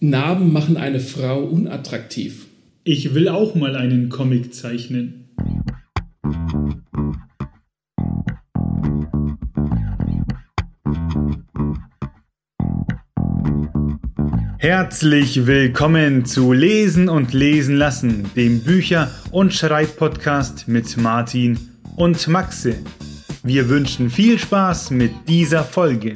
Narben machen eine Frau unattraktiv. Ich will auch mal einen Comic zeichnen. Herzlich willkommen zu Lesen und Lesen lassen, dem Bücher- und Schreibpodcast mit Martin und Maxe. Wir wünschen viel Spaß mit dieser Folge.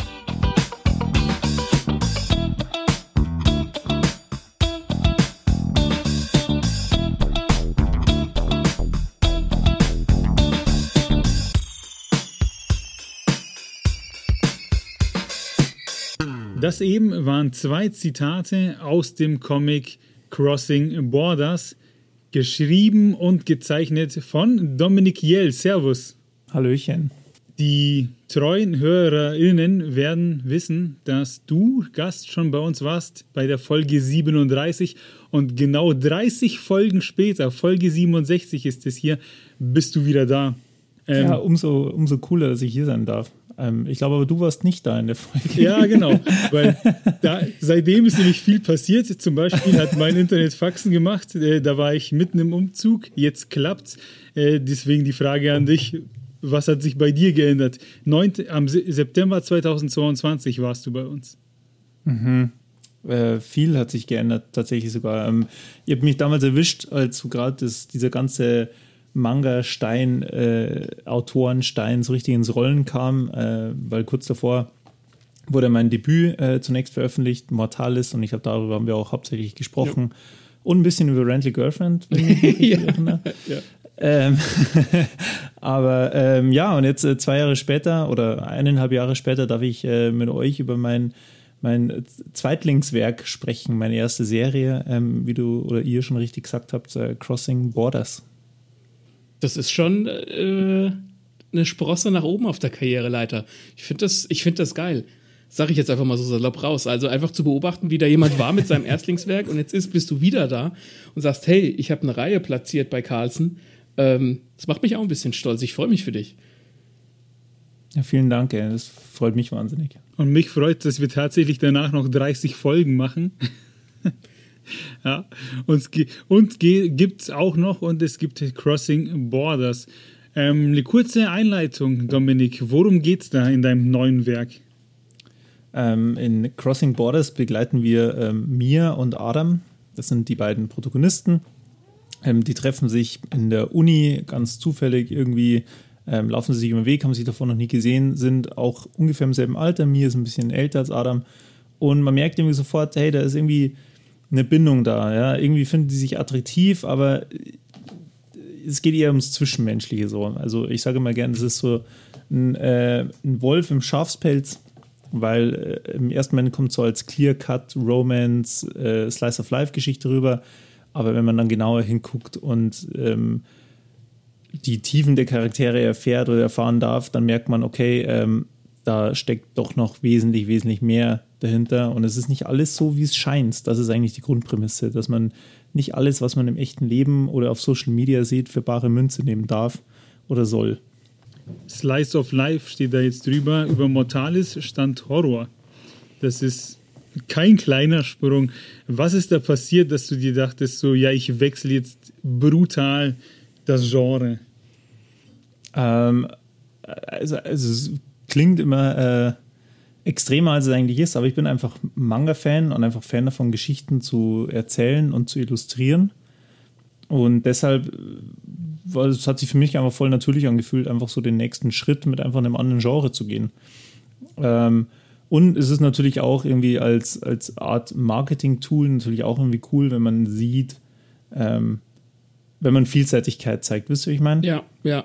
Das eben waren 2 Zitate aus dem Comic Crossing Borders, geschrieben und gezeichnet von Dominik Jell. Servus. Hallöchen. Die treuen HörerInnen werden wissen, dass du Gast schon bei uns warst bei der Folge 37 und genau 30 Folgen später, Folge 67 ist es hier, bist du wieder da. Ja, umso cooler, dass ich hier sein darf. Ich glaube aber, du warst nicht da in der Folge. Ja, genau, weil seitdem ist nämlich viel passiert. Zum Beispiel hat mein Internet Faxen gemacht, da war ich mitten im Umzug, jetzt klappt's. Deswegen die Frage an dich, was hat sich bei dir geändert? Am September 2022 warst du bei uns. Mhm. Viel hat sich geändert, tatsächlich sogar. Ihr habt mich damals erwischt, als du gerade dieser ganze Manga-Stein, Autorenstein so richtig ins Rollen kam, weil kurz davor wurde mein Debüt zunächst veröffentlicht, Mortalis, und darüber haben wir auch hauptsächlich gesprochen. Ja. Und ein bisschen über Rental Girlfriend, wenn ich mich richtig erinnere. Ja. Aber und jetzt 2 Jahre später oder 1,5 Jahre später darf ich mit euch über mein Zweitlingswerk sprechen, meine erste Serie, wie du oder ihr schon richtig gesagt habt, Crossing Borders. Das ist schon eine Sprosse nach oben auf der Karriereleiter. Ich finde das geil. Sag ich jetzt einfach mal so salopp raus. Also einfach zu beobachten, wie da jemand war mit seinem Erstlingswerk und jetzt bist du wieder da und sagst, hey, ich habe eine Reihe platziert bei Carlsen. Das macht mich auch ein bisschen stolz. Ich freue mich für dich. Ja, vielen Dank. Das freut mich wahnsinnig. Und mich freut, dass wir tatsächlich danach noch 30 Folgen machen. Ja, und gibt es auch noch, und es gibt Crossing Borders. Eine kurze Einleitung, Dominik. Worum geht's da in deinem neuen Werk? In Crossing Borders begleiten wir Mia und Adam. Das sind die beiden Protagonisten. Die treffen sich in der Uni ganz zufällig irgendwie, laufen sie sich über den Weg, haben sich davor noch nie gesehen, sind auch ungefähr im selben Alter. Mia ist ein bisschen älter als Adam. Und man merkt irgendwie sofort, hey, da ist irgendwie eine Bindung da, ja, irgendwie finden die sich attraktiv, aber es geht eher ums Zwischenmenschliche so. Also ich sage immer gerne, das ist so ein Wolf im Schafspelz, weil im ersten Moment kommt so als Clear-Cut, Romance, Slice-of-Life-Geschichte rüber, aber wenn man dann genauer hinguckt und die Tiefen der Charaktere erfährt oder erfahren darf, dann merkt man, okay, da steckt doch noch wesentlich mehr dahinter und es ist nicht alles so, wie es scheint. Das ist eigentlich die Grundprämisse, dass man nicht alles, was man im echten Leben oder auf Social Media sieht, für bare Münze nehmen darf oder soll. Slice of Life steht da jetzt drüber. Über Mortalis stand Horror. Das ist kein kleiner Sprung. Was ist da passiert, dass du dir dachtest, so, ja, ich wechsle jetzt brutal das Genre? Also es klingt immer extremer, als es eigentlich ist, aber ich bin einfach Manga-Fan und einfach Fan davon, Geschichten zu erzählen und zu illustrieren. Und deshalb es hat sich für mich einfach voll natürlich angefühlt, einfach so den nächsten Schritt mit einfach einem anderen Genre zu gehen. Und es ist natürlich auch irgendwie als Art Marketing-Tool natürlich auch irgendwie cool, wenn man sieht, wenn man Vielseitigkeit zeigt. Wisst ihr, wie ich meine? Ja.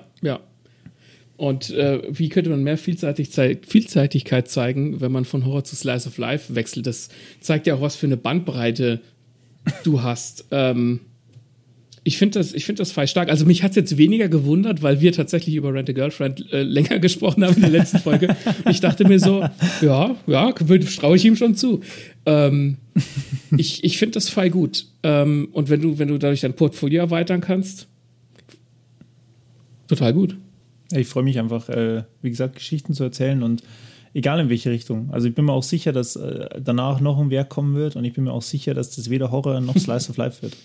Und wie könnte man mehr Vielseitigkeit zeigen, wenn man von Horror zu Slice of Life wechselt? Das zeigt ja auch, was für eine Bandbreite du hast. Ich finde das voll stark. Also mich hat es jetzt weniger gewundert, weil wir tatsächlich über Rent a Girlfriend länger gesprochen haben in der letzten Folge. Ich dachte mir so, ja, traue ich ihm schon zu. Ich finde das voll gut. Und wenn du dadurch dein Portfolio erweitern kannst, total gut. Ich freue mich einfach, wie gesagt, Geschichten zu erzählen und egal in welche Richtung. Also ich bin mir auch sicher, dass danach noch ein Werk kommen wird und ich bin mir auch sicher, dass das weder Horror noch Slice of Life wird.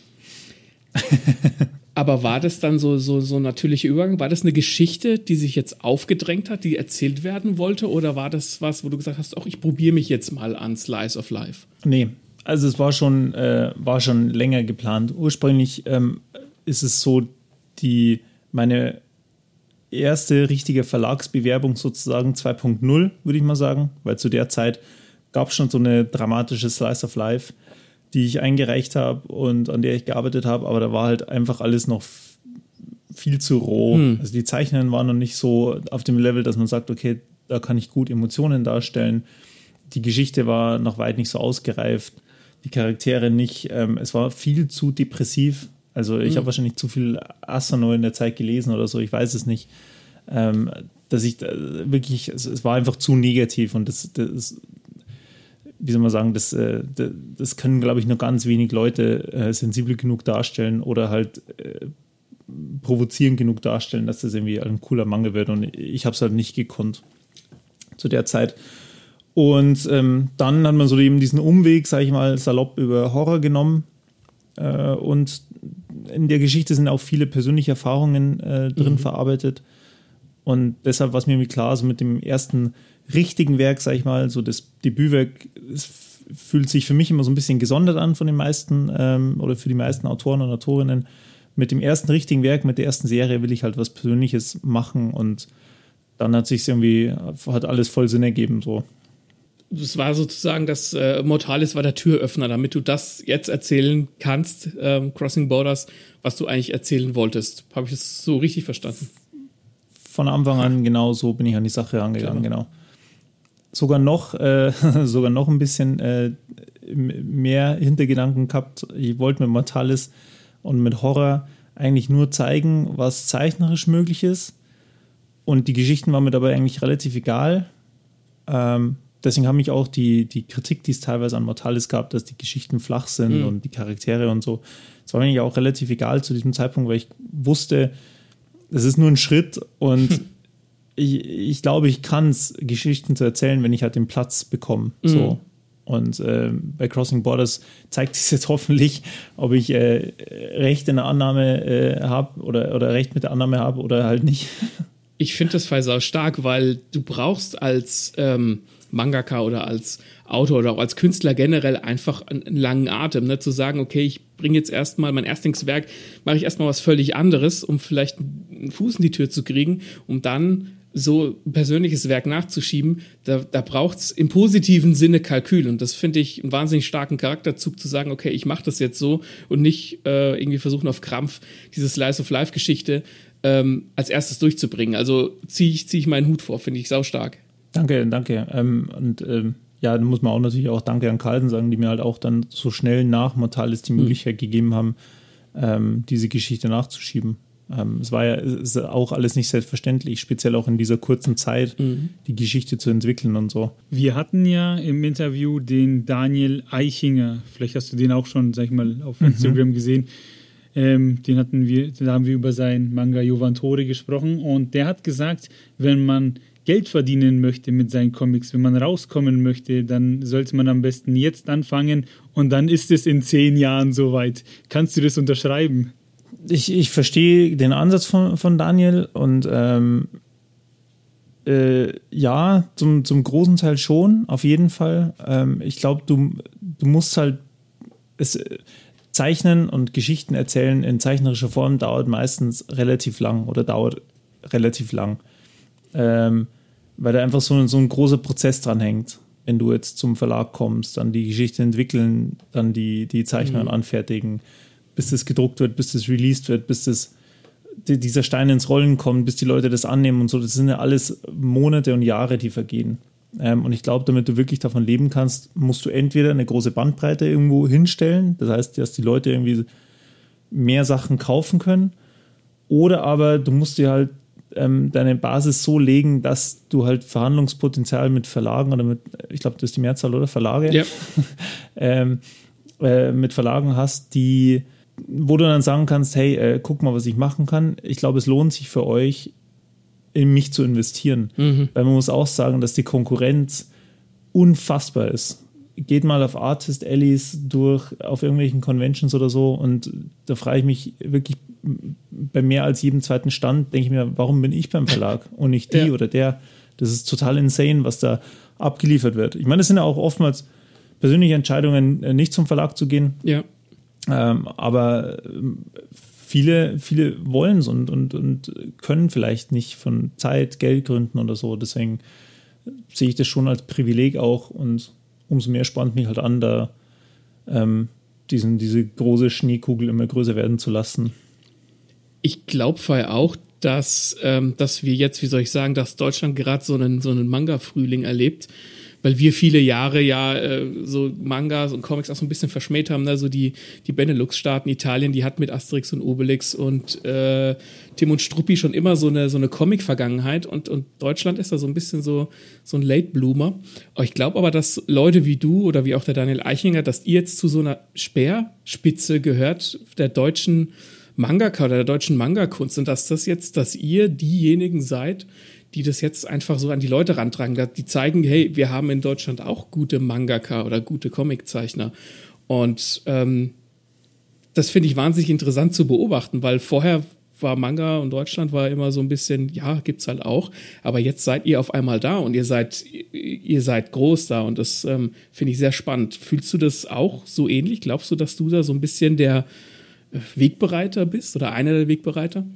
Aber war das dann so ein natürlicher Übergang? War das eine Geschichte, die sich jetzt aufgedrängt hat, die erzählt werden wollte? Oder war das was, wo du gesagt hast, auch ich probiere mich jetzt mal an Slice of Life? Nee, also es war schon länger geplant. Ursprünglich ist es so, meine erste richtige Verlagsbewerbung sozusagen 2.0, würde ich mal sagen, weil zu der Zeit gab es schon so eine dramatische Slice of Life, die ich eingereicht habe und an der ich gearbeitet habe, aber da war halt einfach alles noch viel zu roh. Also die Zeichnungen waren noch nicht so auf dem Level, dass man sagt, okay, da kann ich gut Emotionen darstellen. Die Geschichte war noch weit nicht so ausgereift, die Charaktere nicht. Es war viel zu depressiv. Also ich habe wahrscheinlich zu viel Asano in der Zeit gelesen oder so, ich weiß es nicht. Dass ich wirklich, es war einfach zu negativ und das wie soll man sagen, das können, glaube ich, nur ganz wenig Leute sensibel genug darstellen oder halt provozierend genug darstellen, dass das irgendwie ein cooler Manga wird und ich habe es halt nicht gekonnt zu der Zeit. Und dann hat man so eben diesen Umweg, sage ich mal, salopp über Horror genommen und in der Geschichte sind auch viele persönliche Erfahrungen drin verarbeitet. Und deshalb war es mir irgendwie klar, so mit dem ersten richtigen Werk, sag ich mal, so das Debütwerk, es fühlt sich für mich immer so ein bisschen gesondert an von den meisten oder für die meisten Autoren und Autorinnen. Mit dem ersten richtigen Werk, mit der ersten Serie will ich halt was Persönliches machen und dann hat alles voll Sinn ergeben, so. Das war sozusagen, das Mortalis war der Türöffner, damit du das jetzt erzählen kannst, Crossing Borders, was du eigentlich erzählen wolltest. Habe ich das so richtig verstanden? Von Anfang an, genau so bin ich an die Sache angegangen, genau. Sogar noch ein bisschen mehr Hintergedanken gehabt. Ich wollte mit Mortalis und mit Horror eigentlich nur zeigen, was zeichnerisch möglich ist. Und die Geschichten waren mir dabei eigentlich relativ egal. Deswegen haben mich auch die Kritik, die es teilweise an Mortalis gab, dass die Geschichten flach sind und die Charaktere und so. Das war mir eigentlich auch relativ egal zu diesem Zeitpunkt, weil ich wusste, das ist nur ein Schritt und ich glaube, ich kann es, Geschichten zu erzählen, wenn ich halt den Platz bekomme. So. Und bei Crossing Borders zeigt sich jetzt hoffentlich, ob ich Recht in der Annahme habe oder Recht mit der Annahme habe oder halt nicht. Ich finde das Fall stark, weil du brauchst als Mangaka oder als Autor oder auch als Künstler generell einfach einen langen Atem, ne? Zu sagen, okay, ich bringe jetzt erstmal mein Erstlingswerk, mache ich erstmal was völlig anderes, um vielleicht einen Fuß in die Tür zu kriegen, um dann so ein persönliches Werk nachzuschieben. Da braucht es im positiven Sinne Kalkül und das finde ich einen wahnsinnig starken Charakterzug, zu sagen, okay, ich mache das jetzt so und nicht irgendwie versuchen auf Krampf diese Slice-of-Life-Geschichte als erstes durchzubringen. Also zieh ich meinen Hut vor, finde ich saustark. Danke. Ja, da muss man auch natürlich auch Danke an Carlsen sagen, die mir halt auch dann so schnell nach Mortalis die Möglichkeit gegeben haben, diese Geschichte nachzuschieben. Es ist auch alles nicht selbstverständlich, speziell auch in dieser kurzen Zeit, die Geschichte zu entwickeln und so. Wir hatten ja im Interview den Daniel Eichinger, vielleicht hast du den auch schon, sag ich mal, auf Instagram gesehen. Da haben wir über sein Manga Jovantore gesprochen und der hat gesagt, wenn man Geld verdienen möchte mit seinen Comics, wenn man rauskommen möchte, dann sollte man am besten jetzt anfangen und dann ist es in 10 Jahren soweit. Kannst du das unterschreiben? Ich verstehe den Ansatz von Daniel und ja, zum großen Teil schon, auf jeden Fall. Ich glaube, du musst halt Zeichnen und Geschichten erzählen in zeichnerischer Form dauert meistens relativ lang. Weil da einfach so ein großer Prozess dran hängt. Wenn du jetzt zum Verlag kommst, dann die Geschichte entwickeln, dann die Zeichnungen anfertigen, bis das gedruckt wird, bis das released wird, bis dieser Stein ins Rollen kommt, bis die Leute das annehmen und so. Das sind ja alles Monate und Jahre, die vergehen. Und ich glaube, damit du wirklich davon leben kannst, musst du entweder eine große Bandbreite irgendwo hinstellen, das heißt, dass die Leute irgendwie mehr Sachen kaufen können, oder aber du musst dir halt deine Basis so legen, dass du halt Verhandlungspotenzial mit Verlagen oder ich glaube, das ist die Mehrzahl, oder? Verlage? Ja. Mit Verlagen hast, wo du dann sagen kannst, hey, guck mal, was ich machen kann. Ich glaube, es lohnt sich für euch, in mich zu investieren. Weil man muss auch sagen, dass die Konkurrenz unfassbar ist. Geht mal auf Artist Allies durch, auf irgendwelchen Conventions oder so, und da frage ich mich wirklich, bei mehr als jedem zweiten Stand denke ich mir, warum bin ich beim Verlag und nicht die oder der? Das ist total insane, was da abgeliefert wird. Ich meine, es sind ja auch oftmals persönliche Entscheidungen, nicht zum Verlag zu gehen. Ja. Aber viele wollen es und können vielleicht nicht von Zeit, Geldgründen oder so. Deswegen sehe ich das schon als Privileg auch, und umso mehr spannt mich halt an, da diese große Schneekugel immer größer werden zu lassen. Ich glaube vorher auch, dass wir jetzt, wie soll ich sagen, dass Deutschland gerade so einen Manga-Frühling erlebt, weil wir viele Jahre so Mangas und Comics auch so ein bisschen verschmäht haben, ne? So die Benelux-Staaten, Italien, die hat mit Asterix und Obelix und Tim und Struppi schon immer so eine Comic-Vergangenheit, und Deutschland ist da so ein bisschen so ein Late-Bloomer. Ich glaube aber, dass Leute wie du oder wie auch der Daniel Eichinger, dass ihr jetzt zu so einer Speerspitze gehört der deutschen Mangaka oder der deutschen Manga-Kunst, und dass ihr diejenigen seid, die das jetzt einfach so an die Leute rantragen, die zeigen, hey, wir haben in Deutschland auch gute Mangaka oder gute Comiczeichner. Und das finde ich wahnsinnig interessant zu beobachten, weil vorher war Manga und Deutschland war immer so ein bisschen, ja, gibt's halt auch, aber jetzt seid ihr auf einmal da und ihr seid groß da, und das finde ich sehr spannend. Fühlst du das auch so ähnlich? Glaubst du, dass du da so ein bisschen der Wegbereiter bist oder einer der Wegbereiter?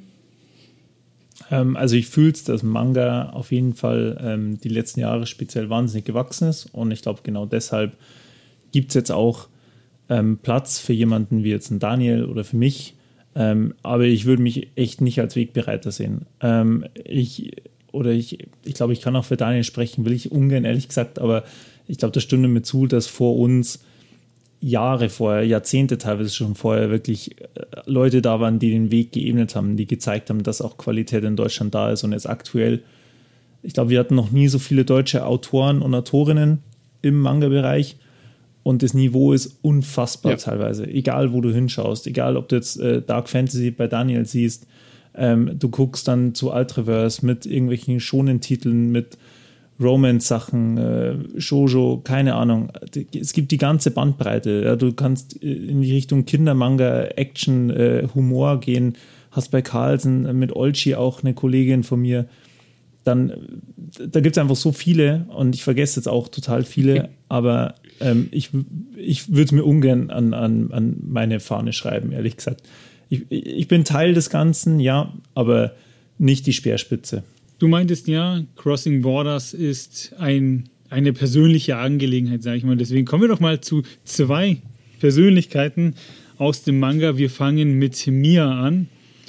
Also ich fühle es, dass Manga auf jeden Fall die letzten Jahre speziell wahnsinnig gewachsen ist, und ich glaube, genau deshalb gibt es jetzt auch Platz für jemanden wie jetzt ein Daniel oder für mich, aber ich würde mich echt nicht als Wegbereiter sehen. Ich glaube, ich kann auch für Daniel sprechen, will ich ungern, ehrlich gesagt, aber ich glaube, das stimmt mir zu, dass vor uns Jahre vorher, Jahrzehnte teilweise schon vorher wirklich Leute da waren, die den Weg geebnet haben, die gezeigt haben, dass auch Qualität in Deutschland da ist. Und jetzt aktuell, ich glaube, wir hatten noch nie so viele deutsche Autoren und Autorinnen im Manga-Bereich, und das Niveau ist unfassbar teilweise. Egal, wo du hinschaust, egal, ob du jetzt Dark Fantasy bei Daniel siehst, du guckst dann zu Ultraverse mit irgendwelchen Shonen-Titeln, mit Romance-Sachen, Shoujo, keine Ahnung. Es gibt die ganze Bandbreite. Ja, du kannst in die Richtung Kindermanga, Action, Humor gehen. Hast bei Carlsen mit Olchi auch eine Kollegin von mir. Dann, da gibt es einfach so viele, und ich vergesse jetzt auch total viele, aber ich würde es mir ungern an meine Fahne schreiben, ehrlich gesagt. Ich bin Teil des Ganzen, ja, aber nicht die Speerspitze. Du meintest ja, Crossing Borders ist eine persönliche Angelegenheit, sage ich mal. Deswegen kommen wir doch mal zu 2 Persönlichkeiten aus dem Manga. Wir fangen mit Mia an.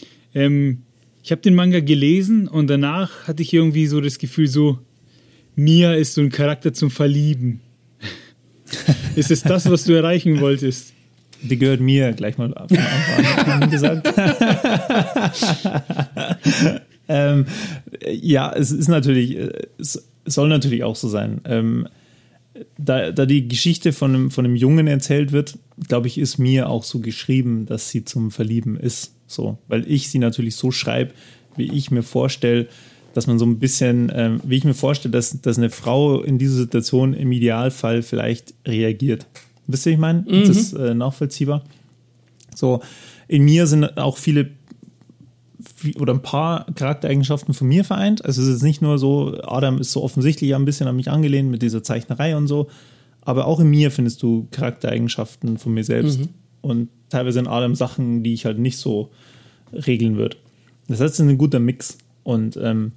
Ich habe den Manga gelesen, und danach hatte ich irgendwie so das Gefühl, so Mia ist so ein Charakter zum Verlieben. Ist es das, was du erreichen wolltest? Die gehört mir, gleich mal von Anfang an gesagt. Ja, es ist natürlich, es soll natürlich auch so sein. Da die Geschichte von einem Jungen erzählt wird, glaube ich, ist mir auch so geschrieben, dass sie zum Verlieben ist. So, weil ich sie natürlich so schreibe, wie ich mir vorstelle, dass man so ein bisschen, wie ich mir vorstelle, dass eine Frau in dieser Situation im Idealfall vielleicht reagiert. Wisst ihr, ich meine? Das ist nachvollziehbar. So, in mir sind auch viele oder ein paar Charaktereigenschaften von mir vereint. Also es ist nicht nur so, Adam ist so offensichtlich ein bisschen an mich angelehnt mit dieser Zeichnerei und so, aber auch in mir findest du Charaktereigenschaften von mir selbst und teilweise in Adam Sachen, die ich halt nicht so regeln würde. Das heißt, es ist ein guter Mix, und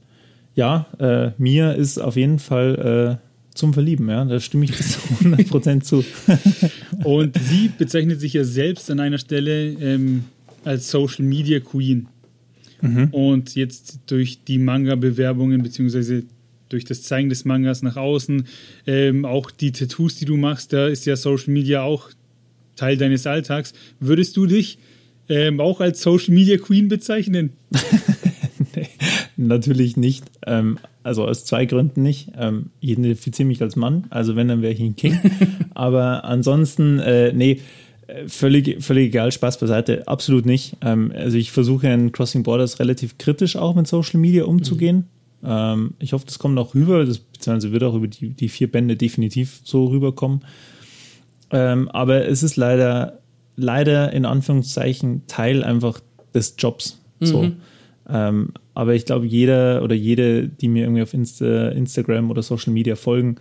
mir ist auf jeden Fall zum Verlieben, ja, da stimme ich zu 100% zu. Und sie bezeichnet sich ja selbst an einer Stelle als Social Media Queen. Und jetzt durch die Manga-Bewerbungen beziehungsweise durch das Zeigen des Mangas nach außen, auch die Tattoos, die du machst, da ist ja Social Media auch Teil deines Alltags. Würdest du dich auch als Social Media Queen bezeichnen? Nee, natürlich nicht. Also aus 2 Gründen nicht. Ich identifiziere mich als Mann, also wenn, dann wäre ich ein King. Aber ansonsten, nee, völlig egal, Spaß beiseite, absolut nicht. Also ich versuche in Crossing Borders relativ kritisch auch mit Social Media umzugehen. Ich hoffe, das kommt auch rüber, beziehungsweise wird auch über die 4 Bände definitiv so rüberkommen. Aber es ist leider in Anführungszeichen Teil einfach des Jobs. So. Aber ich glaube, jeder oder jede, die mir irgendwie auf Instagram oder Social Media folgen,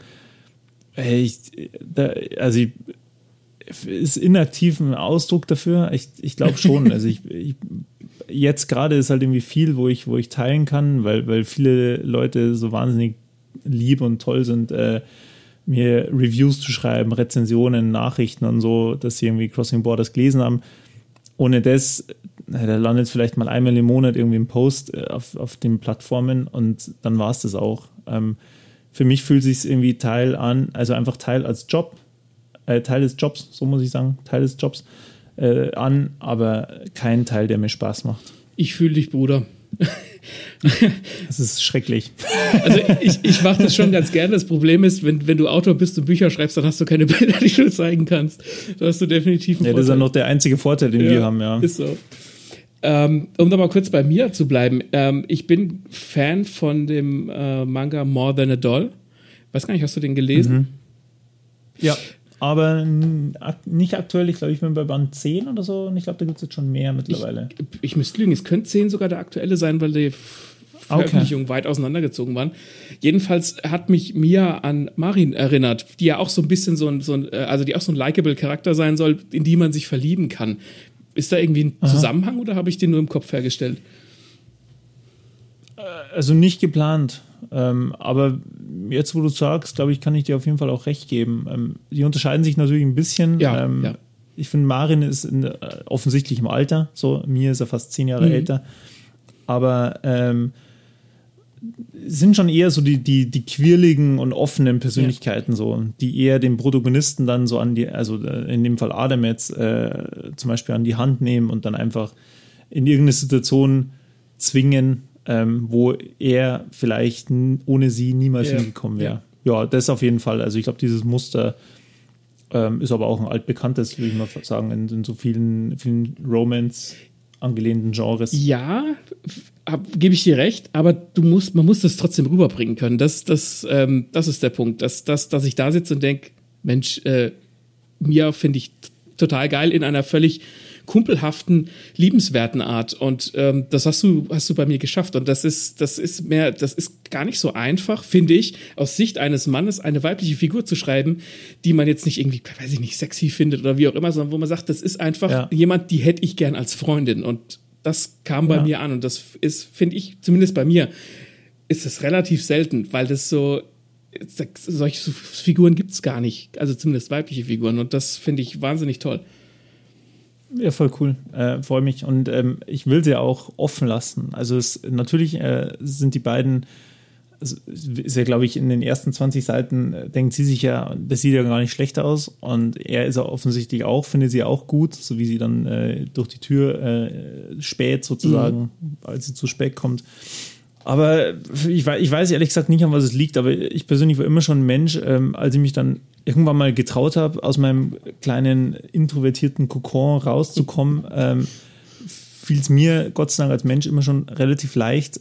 ist inaktiv ein Ausdruck dafür. Ich glaube schon. Also jetzt gerade ist halt irgendwie viel, wo ich teilen kann, weil viele Leute so wahnsinnig lieb und toll sind, mir Reviews zu schreiben, Rezensionen, Nachrichten und so, dass sie irgendwie Crossing Borders gelesen haben. Ohne das, da landet vielleicht mal einmal im Monat irgendwie ein Post auf den Plattformen und dann war es das auch. Für mich fühlt es sich irgendwie Teil als Job, Teil des Jobs, so muss ich sagen, Teil des Jobs an, aber kein Teil, der mir Spaß macht. Ich fühle dich, Bruder. Das ist schrecklich. Also ich mache das schon ganz gerne. Das Problem ist, wenn du Autor bist und Bücher schreibst, dann hast du keine Bilder, die du zeigen kannst. Da hast du definitiv einen Vorteil. Das ist ja noch der einzige Vorteil, den wir haben, ja. Ist so. Um nochmal kurz bei mir zu bleiben. Ich bin Fan von dem Manga More Than a Doll. Weiß gar nicht, hast du den gelesen? Ja, aber nicht aktuell. Ich glaube, ich bin bei Band 10 oder so und ich glaube, da gibt es jetzt schon mehr mittlerweile. Ich müsste lügen, es könnte 10 sogar der aktuelle sein, weil die Veröffentlichungen weit auseinandergezogen waren. Jedenfalls hat mich Mia an Marin erinnert, die ja auch so ein bisschen also die auch so ein likable Charakter sein soll, in die man sich verlieben kann. Ist da irgendwie ein Zusammenhang oder habe ich den nur im Kopf hergestellt? Also nicht geplant. Aber jetzt, wo du sagst, glaube ich, kann ich dir auf jeden Fall auch recht geben. Die unterscheiden sich natürlich ein bisschen. Ja. Ich finde, Marin ist offensichtlich im Alter. So, mir ist er fast 10 Jahre älter. Aber sind schon eher so die quirligen und offenen Persönlichkeiten, so, die eher den Protagonisten dann so also in dem Fall Adam jetzt zum Beispiel an die Hand nehmen und dann einfach in irgendeine Situation zwingen, wo er vielleicht ohne sie niemals hingekommen wäre. Ja, das auf jeden Fall. Also ich glaube, dieses Muster ist aber auch ein altbekanntes, würde ich mal sagen, in so vielen Romance angelehnten Genres. Ja, gebe ich dir recht, aber man muss das trotzdem rüberbringen können. Das ist der Punkt, dass ich da sitze und denke, Mensch, Mia finde ich total geil in einer völlig kumpelhaften, liebenswerten Art. Und das hast du bei mir geschafft. Und das ist gar nicht so einfach, finde ich, aus Sicht eines Mannes eine weibliche Figur zu schreiben, die man jetzt nicht irgendwie, weiß ich nicht, sexy findet oder wie auch immer, sondern wo man sagt, das ist einfach jemand, die hätte ich gern als Freundin. Und das kam bei mir an. Und das ist, finde ich, zumindest bei mir, ist es relativ selten, weil das solche Figuren gibt es gar nicht. Also zumindest weibliche Figuren. Und das finde ich wahnsinnig toll. Ja, voll cool. Freue mich. Und ich will sie auch offen lassen. Also natürlich sind die beiden, also ist ja, glaube ich, in den ersten 20 Seiten denkt sie sich ja, das sieht ja gar nicht schlecht aus. Und er ist ja offensichtlich auch, findet sie auch gut, so wie sie dann durch die Tür späht sozusagen, als sie zu spät kommt. Aber ich weiß ehrlich gesagt nicht, an was es liegt, aber ich persönlich war immer schon ein Mensch, als ich mich dann irgendwann mal getraut habe, aus meinem kleinen introvertierten Kokon rauszukommen, fiel es mir Gott sei Dank als Mensch immer schon relativ leicht,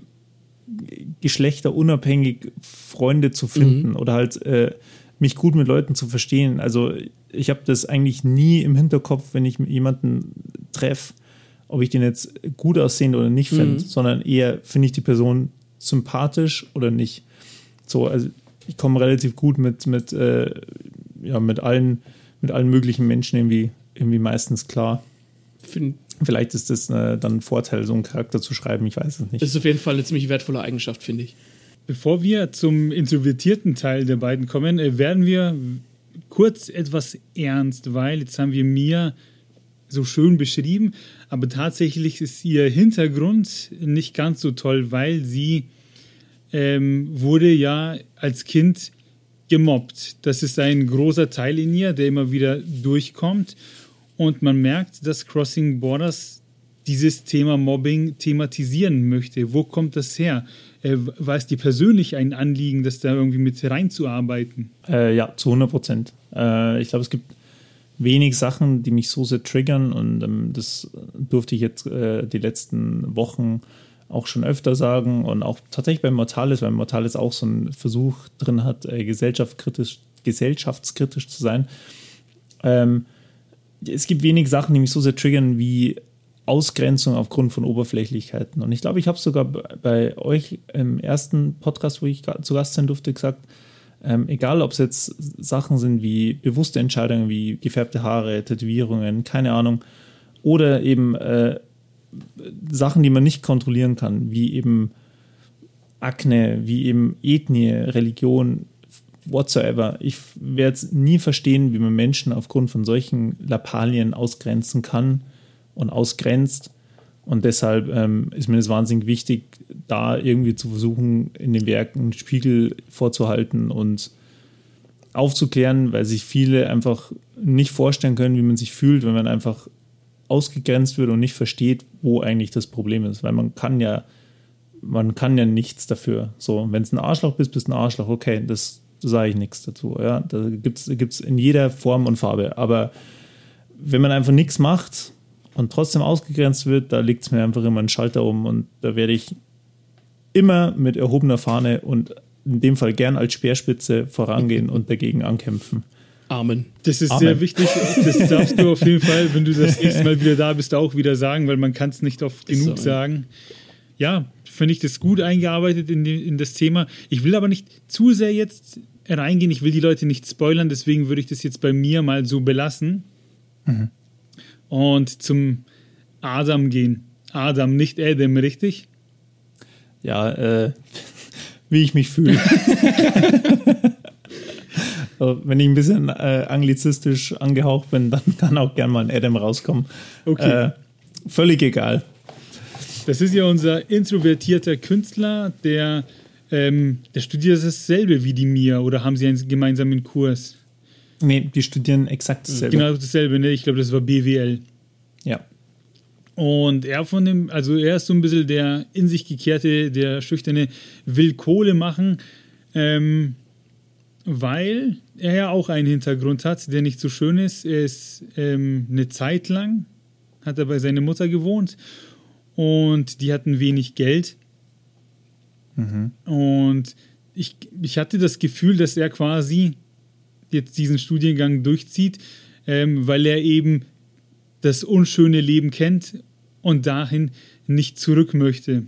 geschlechterunabhängig Freunde zu finden oder halt mich gut mit Leuten zu verstehen. Also ich habe das eigentlich nie im Hinterkopf, wenn ich jemanden treffe, ob ich den jetzt gut aussehend oder nicht finde, sondern eher finde ich die Person sympathisch oder nicht. So, also ich komme relativ gut mit allen möglichen Menschen irgendwie meistens klar. Vielleicht ist das dann ein Vorteil, so einen Charakter zu schreiben, ich weiß es nicht. Das ist auf jeden Fall eine ziemlich wertvolle Eigenschaft, finde ich. Bevor wir zum introvertierten Teil der beiden kommen, werden wir kurz etwas ernst, weil jetzt haben wir Mia so schön beschrieben, aber tatsächlich ist ihr Hintergrund nicht ganz so toll, weil sie wurde ja als Kind gemobbt. Das ist ein großer Teil in ihr, der immer wieder durchkommt. Und man merkt, dass Crossing Borders dieses Thema Mobbing thematisieren möchte. Wo kommt das her? War es dir persönlich ein Anliegen, das da irgendwie mit reinzuarbeiten? Ja, zu 100%. Ich glaube, es gibt wenig Sachen, die mich so sehr triggern und das durfte ich jetzt die letzten Wochen auch schon öfter sagen und auch tatsächlich bei Mortalis, weil Mortalis auch so einen Versuch drin hat, gesellschaftskritisch zu sein. Es gibt wenig Sachen, die mich so sehr triggern wie Ausgrenzung aufgrund von Oberflächlichkeiten. Und ich glaube, ich habe sogar bei euch im ersten Podcast, wo ich zu Gast sein durfte, gesagt, egal ob es jetzt Sachen sind wie bewusste Entscheidungen, wie gefärbte Haare, Tätowierungen, keine Ahnung, oder eben Sachen, die man nicht kontrollieren kann, wie eben Akne, wie eben Ethnie, Religion, whatsoever. Ich werde es nie verstehen, wie man Menschen aufgrund von solchen Lappalien ausgrenzen kann und ausgrenzt. Und deshalb ist mir das wahnsinnig wichtig, da irgendwie zu versuchen, in den Werken einen Spiegel vorzuhalten und aufzuklären, weil sich viele einfach nicht vorstellen können, wie man sich fühlt, wenn man einfach ausgegrenzt wird und nicht versteht, wo eigentlich das Problem ist. Weil man kann ja nichts dafür. So, wenn es ein Arschloch bist du ein Arschloch, okay, da sage ich nichts dazu. Ja? Da gibt's in jeder Form und Farbe. Aber wenn man einfach nichts macht und trotzdem ausgegrenzt wird, da liegt es mir einfach immer einen Schalter um und da werde ich immer mit erhobener Fahne und in dem Fall gern als Speerspitze vorangehen und dagegen ankämpfen. Amen. Das ist sehr wichtig. Das darfst du auf jeden Fall, wenn du das nächste Mal wieder da bist, auch wieder sagen, weil man kann es nicht oft genug sagen. Ja, finde ich das gut eingearbeitet in das Thema. Ich will aber nicht zu sehr jetzt reingehen. Ich will die Leute nicht spoilern, deswegen würde ich das jetzt bei mir mal so belassen. Und zum Adam gehen. Adam, nicht Adam, richtig? Ja, wie ich mich fühle. Wenn ich ein bisschen anglizistisch angehaucht bin, dann kann auch gern mal ein Adam rauskommen. Okay. Völlig egal. Das ist ja unser introvertierter Künstler, der studiert dasselbe wie die Mia, oder haben sie einen gemeinsamen Kurs? Nee, die studieren exakt dasselbe. Genau dasselbe, ne? Ich glaube, das war BWL. Ja. Und er ist so ein bisschen der in sich gekehrte, der schüchterne, will Kohle machen, weil er ja auch einen Hintergrund hat, der nicht so schön ist. Er ist eine Zeit lang, hat er bei seiner Mutter gewohnt und die hatten wenig Geld. Und ich hatte das Gefühl, dass er quasi jetzt diesen Studiengang durchzieht, weil er eben das unschöne Leben kennt und dahin nicht zurück möchte.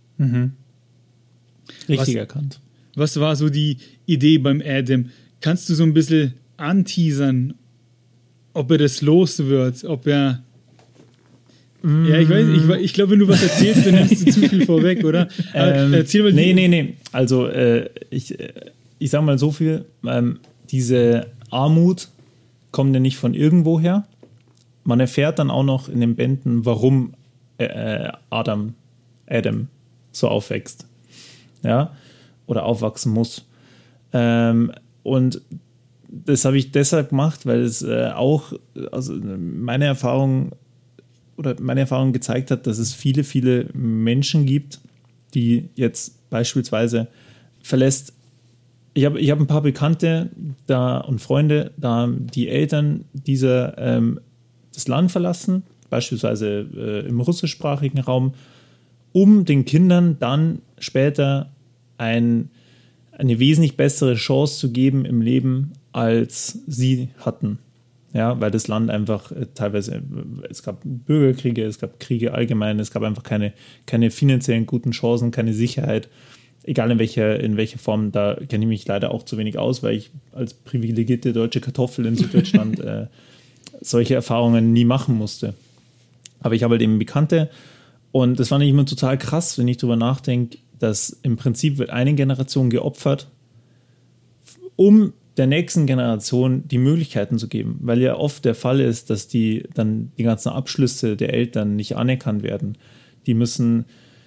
Richtig erkannt. Was war so die Idee beim Adam? Kannst du so ein bisschen anteasern, ob er das los wird, ob er... Ja, ich glaube, wenn du was erzählst, dann nimmst du zu viel vorweg, oder? Erzähl mal. Nee. Also, ich sage mal so viel, diese Armut kommt ja nicht von irgendwoher. Man erfährt dann auch noch in den Bänden, warum Adam so aufwächst. Ja, oder aufwachsen muss. Und das habe ich deshalb gemacht, weil es auch, also meine Erfahrung gezeigt hat, dass es viele, viele Menschen gibt, die jetzt beispielsweise ich habe ein paar Bekannte da und Freunde, da haben die Eltern das Land verlassen, beispielsweise im russischsprachigen Raum, um den Kindern dann später eine wesentlich bessere Chance zu geben im Leben, als sie hatten. Ja, weil das Land einfach teilweise, es gab Bürgerkriege, es gab Kriege allgemein, es gab einfach keine finanziellen guten Chancen, keine Sicherheit, egal in welcher Form. Da kenne ich mich leider auch zu wenig aus, weil ich als privilegierte deutsche Kartoffel in Süddeutschland solche Erfahrungen nie machen musste. Aber ich habe halt eben Bekannte und das fand ich immer total krass, wenn ich drüber nachdenke, dass im Prinzip wird eine Generation geopfert, um der nächsten Generation die Möglichkeiten zu geben, weil ja oft der Fall ist, dass die ganzen Abschlüsse der Eltern nicht anerkannt werden. Die müssen,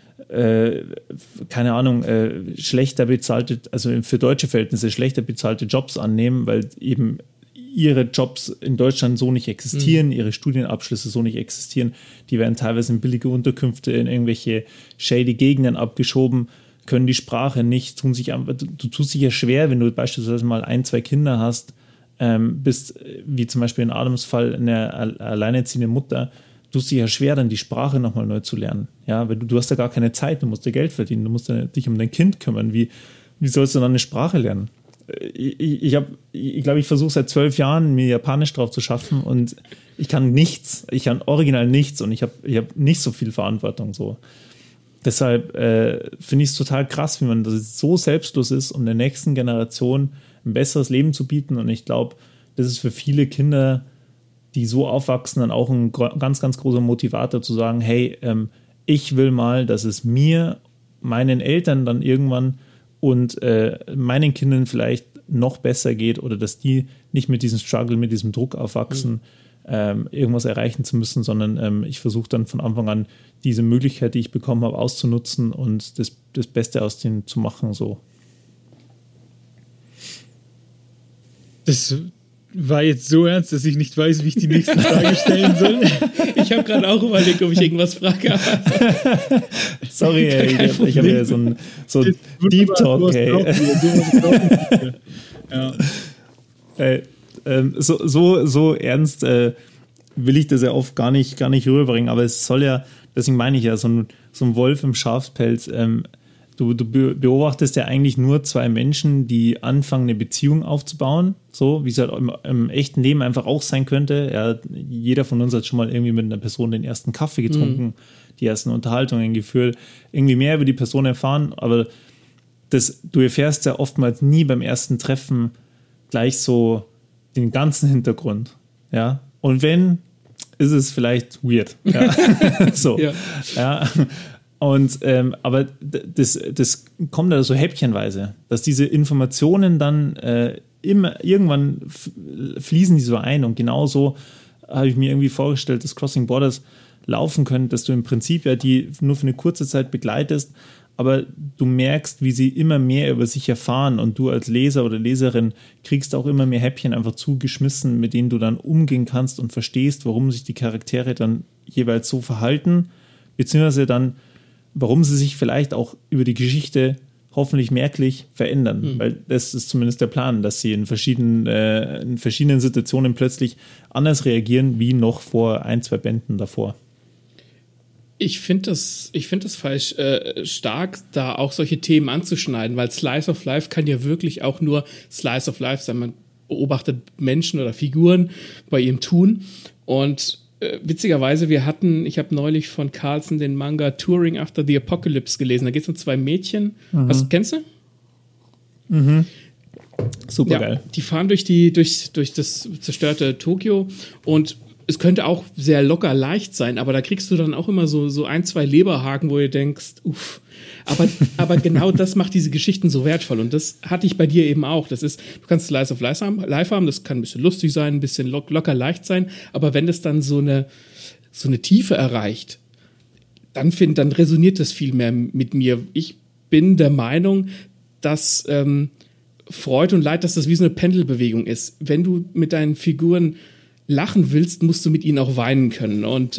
keine Ahnung, schlechter bezahlte, also für deutsche Verhältnisse schlechter bezahlte Jobs annehmen, weil eben ihre Jobs in Deutschland so nicht existieren, ihre Studienabschlüsse so nicht existieren. Die werden teilweise in billige Unterkünfte in irgendwelche shady Gegenden abgeschoben, können die Sprache nicht, du tust dich ja schwer, wenn du beispielsweise mal 1, 2 Kinder hast, bist, wie zum Beispiel in Adams Fall, eine alleinerziehende Mutter, tust dich ja schwer, dann die Sprache nochmal neu zu lernen. Ja, weil du hast ja gar keine Zeit, du musst dir Geld verdienen, du musst dich um dein Kind kümmern. Wie sollst du dann eine Sprache lernen? Ich glaube, ich versuche seit 12 Jahren, mir Japanisch drauf zu schaffen und ich kann nichts. Ich kann original nichts und ich hab nicht so viel Verantwortung. So. Deshalb finde ich es total krass, wie man das so selbstlos ist, um der nächsten Generation ein besseres Leben zu bieten. Und ich glaube, das ist für viele Kinder, die so aufwachsen, dann auch ein ganz, ganz großer Motivator zu sagen, hey, ich will mal, dass es mir, meinen Eltern dann irgendwann und meinen Kindern vielleicht noch besser geht oder dass die nicht mit diesem Struggle, mit diesem Druck aufwachsen, irgendwas erreichen zu müssen, sondern ich versuche dann von Anfang an diese Möglichkeit, die ich bekommen habe, auszunutzen und das Beste aus denen zu machen. So. Das war jetzt so ernst, dass ich nicht weiß, wie ich die nächste Frage stellen soll. Ich habe gerade auch überlegt, ob ich irgendwas frage. Sorry, ey, ich habe ja so Deep Talk, ey. So ernst will ich das ja oft gar nicht rüberbringen, aber es soll ja, deswegen meine ich ja, so ein Wolf im Schafspelz, du beobachtest ja eigentlich nur zwei Menschen, die anfangen, eine Beziehung aufzubauen, so wie es halt im echten Leben einfach auch sein könnte. Ja, jeder von uns hat schon mal irgendwie mit einer Person den ersten Kaffee getrunken, die ersten Unterhaltungen geführt, irgendwie mehr über die Person erfahren, aber du erfährst ja oftmals nie beim ersten Treffen gleich so den ganzen Hintergrund, ja, und wenn, ist es vielleicht weird, ja. So, ja. Und aber das kommt da so häppchenweise, dass diese Informationen dann irgendwann fließen die so ein und genauso habe ich mir irgendwie vorgestellt, dass Crossing Borders laufen können, dass du im Prinzip ja die nur für eine kurze Zeit begleitest, aber du merkst, wie sie immer mehr über sich erfahren und du als Leser oder Leserin kriegst auch immer mehr Häppchen einfach zugeschmissen, mit denen du dann umgehen kannst und verstehst, warum sich die Charaktere dann jeweils so verhalten, beziehungsweise dann warum sie sich vielleicht auch über die Geschichte hoffentlich merklich verändern. Weil das ist zumindest der Plan, dass sie in verschiedenen Situationen plötzlich anders reagieren, wie noch vor 1-2 Bänden davor. Ich finde das falsch stark, da auch solche Themen anzuschneiden, weil Slice of Life kann ja wirklich auch nur Slice of Life sein. Man beobachtet Menschen oder Figuren bei ihrem Tun und witzigerweise, ich habe neulich von Carlsen den Manga Touring After the Apocalypse gelesen. Da geht es um 2 Mädchen. Kennst du? Mhm. Super geil. Die fahren durch das zerstörte Tokio und es könnte auch sehr locker leicht sein, aber da kriegst du dann auch immer so 1-2 Leberhaken, wo du denkst, uff. Aber genau das macht diese Geschichten so wertvoll und das hatte ich bei dir eben auch. Das ist, du kannst Slice of Life haben, das kann ein bisschen lustig sein, ein bisschen locker leicht sein, aber wenn es dann so eine Tiefe erreicht, dann resoniert das viel mehr mit mir. Ich bin der Meinung, dass Freude und Leid, dass das wie so eine Pendelbewegung ist. Wenn du mit deinen Figuren lachen willst, musst du mit ihnen auch weinen können. Und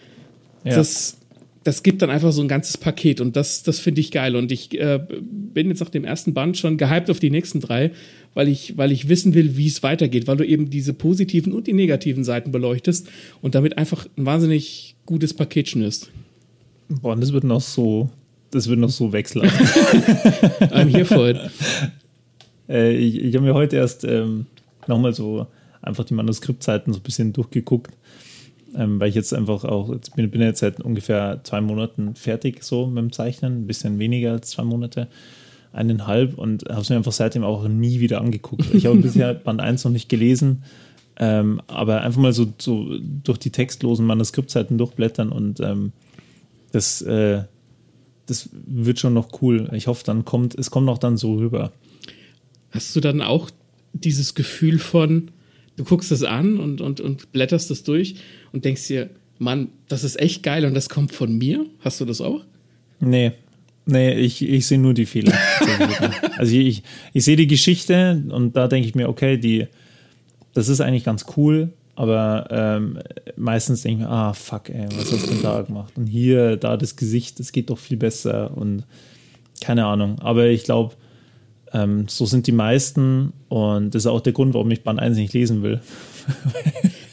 das gibt dann einfach so ein ganzes Paket. Und das finde ich geil. Und ich bin jetzt nach dem ersten Band schon gehypt auf die nächsten 3, weil ich wissen will, wie es weitergeht, weil du eben diese positiven und die negativen Seiten beleuchtest und damit einfach ein wahnsinnig gutes Paket schnürst. Boah, das wird noch so wechselhaft. I'm here for it. Ich habe mir heute erst nochmal so einfach die Manuskriptseiten so ein bisschen durchgeguckt, weil ich jetzt einfach auch, bin jetzt seit ungefähr 2 Monaten fertig so mit dem Zeichnen, ein bisschen weniger als 2 Monate, 1,5 und habe es mir einfach seitdem auch nie wieder angeguckt. Ich habe bisher Band 1 noch nicht gelesen, aber einfach mal so durch die textlosen Manuskriptseiten durchblättern und das wird schon noch cool. Ich hoffe, es kommt auch dann so rüber. Hast du dann auch dieses Gefühl von, du guckst das an und blätterst das durch und denkst dir, Mann, das ist echt geil und das kommt von mir? Hast du das auch? Nee, ich sehe nur die Fehler. Also ich sehe die Geschichte und da denke ich mir, okay, das ist eigentlich ganz cool, aber meistens denke ich mir, fuck, ey, was hast du denn da gemacht? Und hier, da das Gesicht, das geht doch viel besser und keine Ahnung. Aber ich glaube, so sind die meisten und das ist auch der Grund, warum ich Band 1 nicht lesen will.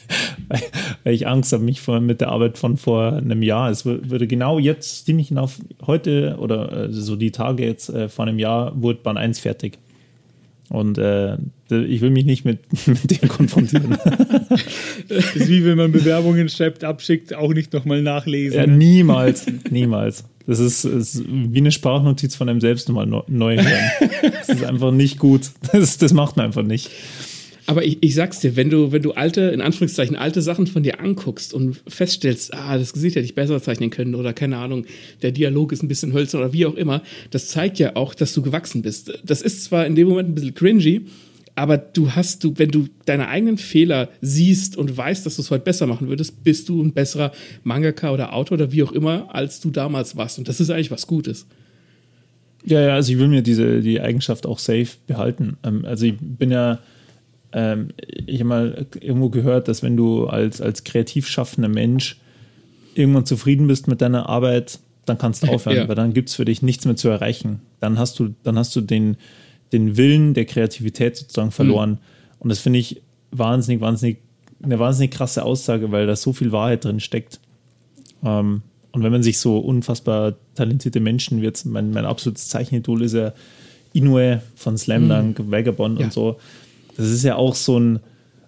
weil ich Angst habe, mich mit der Arbeit von vor einem Jahr, es würde genau jetzt, ziemlich genau heute oder so die Tage jetzt vor einem Jahr, wurde Band 1 fertig. Und ich will mich nicht mit dem konfrontieren. Das ist wie wenn man Bewerbungen schreibt, abschickt, auch nicht nochmal nachlesen. Ja, niemals. Das ist wie eine Sprachnotiz von einem selbst nochmal neu hören. Das ist einfach nicht gut. Das macht man einfach nicht. Aber ich sag's dir, wenn du alte, in Anführungszeichen, alte Sachen von dir anguckst und feststellst, das Gesicht hätte ich besser zeichnen können oder keine Ahnung, der Dialog ist ein bisschen hölzern oder wie auch immer, das zeigt ja auch, dass du gewachsen bist. Das ist zwar in dem Moment ein bisschen cringy, aber wenn du deine eigenen Fehler siehst und weißt, dass du es heute besser machen würdest, bist du ein besserer Mangaka oder Autor oder wie auch immer, als du damals warst. Und das ist eigentlich was Gutes. Ja, also ich will mir die Eigenschaft auch safe behalten. Also ich bin ja ich habe mal irgendwo gehört, dass wenn du als kreativ schaffender Mensch irgendwann zufrieden bist mit deiner Arbeit, dann kannst du aufhören, weil dann gibt es für dich nichts mehr zu erreichen. Dann hast du den Willen der Kreativität sozusagen verloren. Und das finde ich eine wahnsinnig krasse Aussage, weil da so viel Wahrheit drin steckt. Und wenn man sich so unfassbar talentierte Menschen wird, mein absolutes Zeichenidol ist ja Inoue von Slam Dunk, Vagabond und so. Das ist ja auch so ein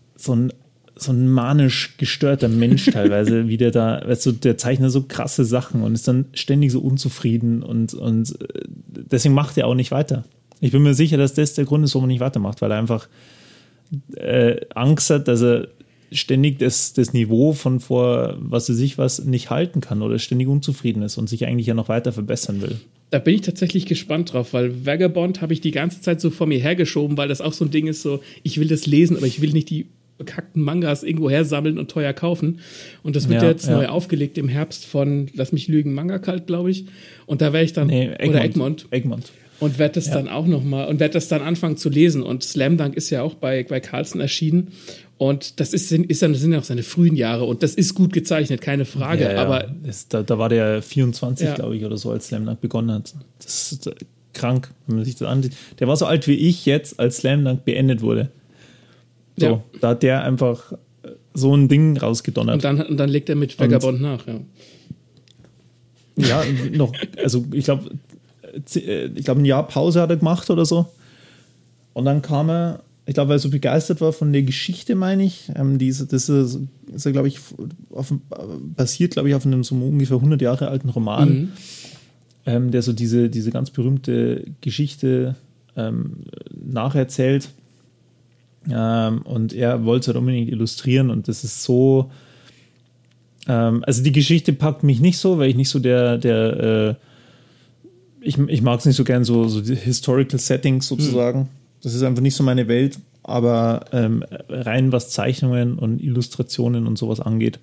manisch gestörter Mensch teilweise, wie der da, weißt du, der zeichnet so krasse Sachen und ist dann ständig so unzufrieden und deswegen macht er auch nicht weiter. Ich bin mir sicher, dass das der Grund ist, warum er nicht weitermacht, weil er einfach Angst hat, dass er ständig das Niveau von vor was nicht halten kann oder ständig unzufrieden ist und sich eigentlich ja noch weiter verbessern will. Da bin ich tatsächlich gespannt drauf, weil Vagabond habe ich die ganze Zeit so vor mir hergeschoben, weil das auch so ein Ding ist, so, ich will das lesen, aber ich will nicht die bekackten Mangas irgendwo hersammeln und teuer kaufen. Und das wird jetzt neu aufgelegt im Herbst von, lass mich lügen, Manga Cult, glaube ich. Und da werde ich dann, Egmont. Und werde das dann auch nochmal, und werde das dann anfangen zu lesen. Und Slam Dunk ist ja auch bei Carlsen erschienen. Und das sind ja auch seine frühen Jahre. Und das ist gut gezeichnet, keine Frage. Ja. Aber da war der 24, glaube ich, oder so, als Slam Dunk begonnen hat. Das ist krank, wenn man sich das ansieht. Der war so alt wie ich jetzt, als Slam Dunk beendet wurde. So, da hat der einfach so ein Ding rausgedonnert. Und dann legt er mit Vagabond nach, ja. Ja, also ich glaube, ein Jahr Pause hat er gemacht oder so. Und dann kam er, ich glaube, weil er so begeistert war von der Geschichte, meine ich. Das ist glaube ich, basiert, glaube ich, auf einem so ungefähr 100 Jahre alten Roman, der so diese ganz berühmte Geschichte nacherzählt. Und er wollte es halt unbedingt illustrieren und das ist so, also die Geschichte packt mich nicht so, weil ich nicht so ich mag es nicht so gern, so die Historical Settings sozusagen. Das ist einfach nicht so meine Welt, aber rein was Zeichnungen und Illustrationen und sowas angeht,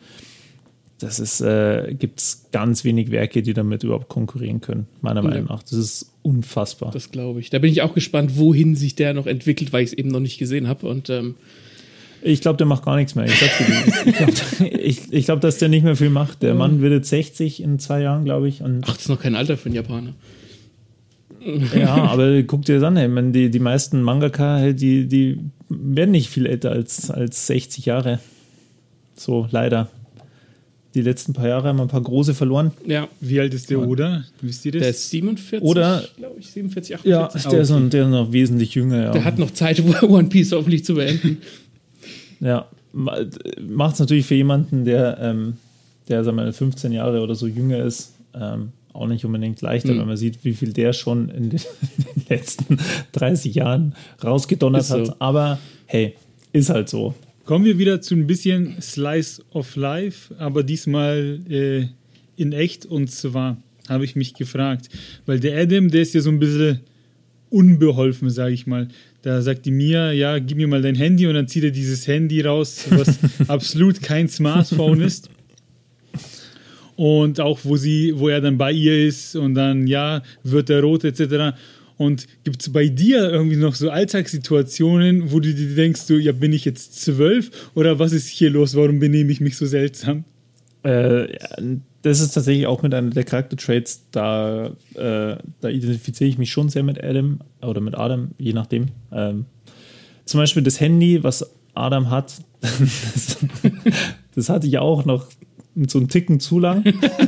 gibt es ganz wenig Werke, die damit überhaupt konkurrieren können, meiner Meinung nach. Das ist unfassbar. Das glaube ich. Da bin ich auch gespannt, wohin sich der noch entwickelt, weil ich es eben noch nicht gesehen habe. Und ich glaube, der macht gar nichts mehr. Ich glaube, dass der nicht mehr viel macht. Der Mann wird jetzt 60 in 2 Jahren, glaube ich. Und das ist noch kein Alter für einen Japaner. Ja, aber guck dir das an, ich meine, die meisten Mangaka, die werden nicht viel älter als 60 Jahre. So, leider. Die letzten paar Jahre haben wir ein paar große verloren. Ja. Wie alt ist der Oda? Wisst ihr das? Der ist 47, glaube ich, 47, 48. Ja, der ist noch wesentlich jünger. Ja. Der hat noch Zeit, One Piece hoffentlich zu beenden. Ja, macht es natürlich für jemanden, der sagen wir mal, 15 Jahre oder so jünger ist, auch nicht unbedingt leichter, wenn man sieht, wie viel der schon in den letzten 30 Jahren rausgedonnert hat. Aber hey, ist halt so. Kommen wir wieder zu ein bisschen Slice of Life, aber diesmal in echt. Und zwar habe ich mich gefragt, weil der Adam, der ist ja so ein bisschen unbeholfen, sage ich mal. Da sagt die Mia, ja, gib mir mal dein Handy, und dann zieht er dieses Handy raus, was absolut kein Smartphone ist. Und auch, wo er dann bei ihr ist und dann, ja, wird er rot etc. Und gibt es bei dir irgendwie noch so Alltagssituationen, wo du dir denkst, ja, bin ich jetzt 12 oder was ist hier los? Warum benehme ich mich so seltsam? Das ist tatsächlich auch mit einer der Charaktertraits, da identifiziere ich mich schon sehr mit Adam oder mit Adam, je nachdem. Zum Beispiel das Handy, was Adam hat, Das hatte ich auch noch so einen Ticken zu lang.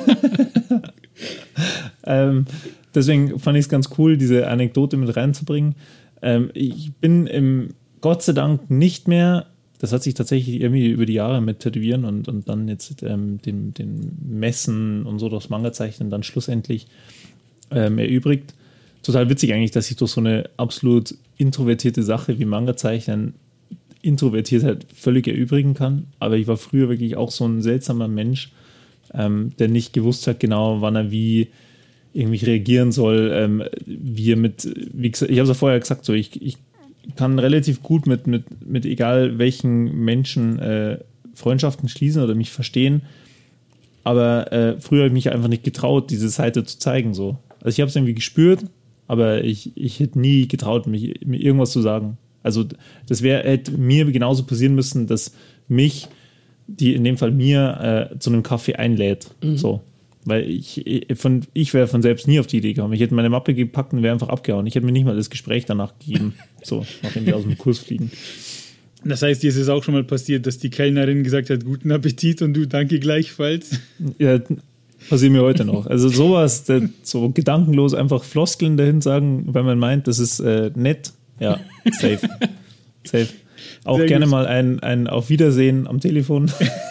Deswegen fand ich es ganz cool, diese Anekdote mit reinzubringen. Ich bin Gott sei Dank nicht mehr, das hat sich tatsächlich irgendwie über die Jahre mit Tätowieren und dann jetzt den Messen und so das Manga-Zeichnen dann schlussendlich erübrigt. Total witzig eigentlich, dass ich durch so eine absolut introvertierte Sache wie Manga-Zeichnen Introvertiertheit völlig erübrigen kann. Aber ich war früher wirklich auch so ein seltsamer Mensch, der nicht gewusst hat genau, wann er wie irgendwie reagieren soll. Wie gesagt, ich habe es ja vorher gesagt, so ich kann relativ gut mit egal welchen Menschen Freundschaften schließen oder mich verstehen. Aber früher habe ich mich einfach nicht getraut, diese Seite zu zeigen. So. Also ich habe es irgendwie gespürt, aber ich hätte nie getraut, mir irgendwas zu sagen. Also das hätte mir genauso passieren müssen, dass mich, in dem Fall mir, zu einem Kaffee einlädt. So. Weil ich wäre von selbst nie auf die Idee gekommen. Ich hätte meine Mappe gepackt und wäre einfach abgehauen. Ich hätte mir nicht mal das Gespräch danach gegeben, so, nachdem wir aus dem Kurs fliegen. Das heißt, dir ist es auch schon mal passiert, dass die Kellnerin gesagt hat, guten Appetit und du danke gleichfalls? Ja, passiert mir heute noch. Also sowas, so gedankenlos einfach Floskeln dahin sagen, weil man meint, das ist nett. Ja, safe. Auch sehr gerne gut. Mal ein Auf Wiedersehen am Telefon.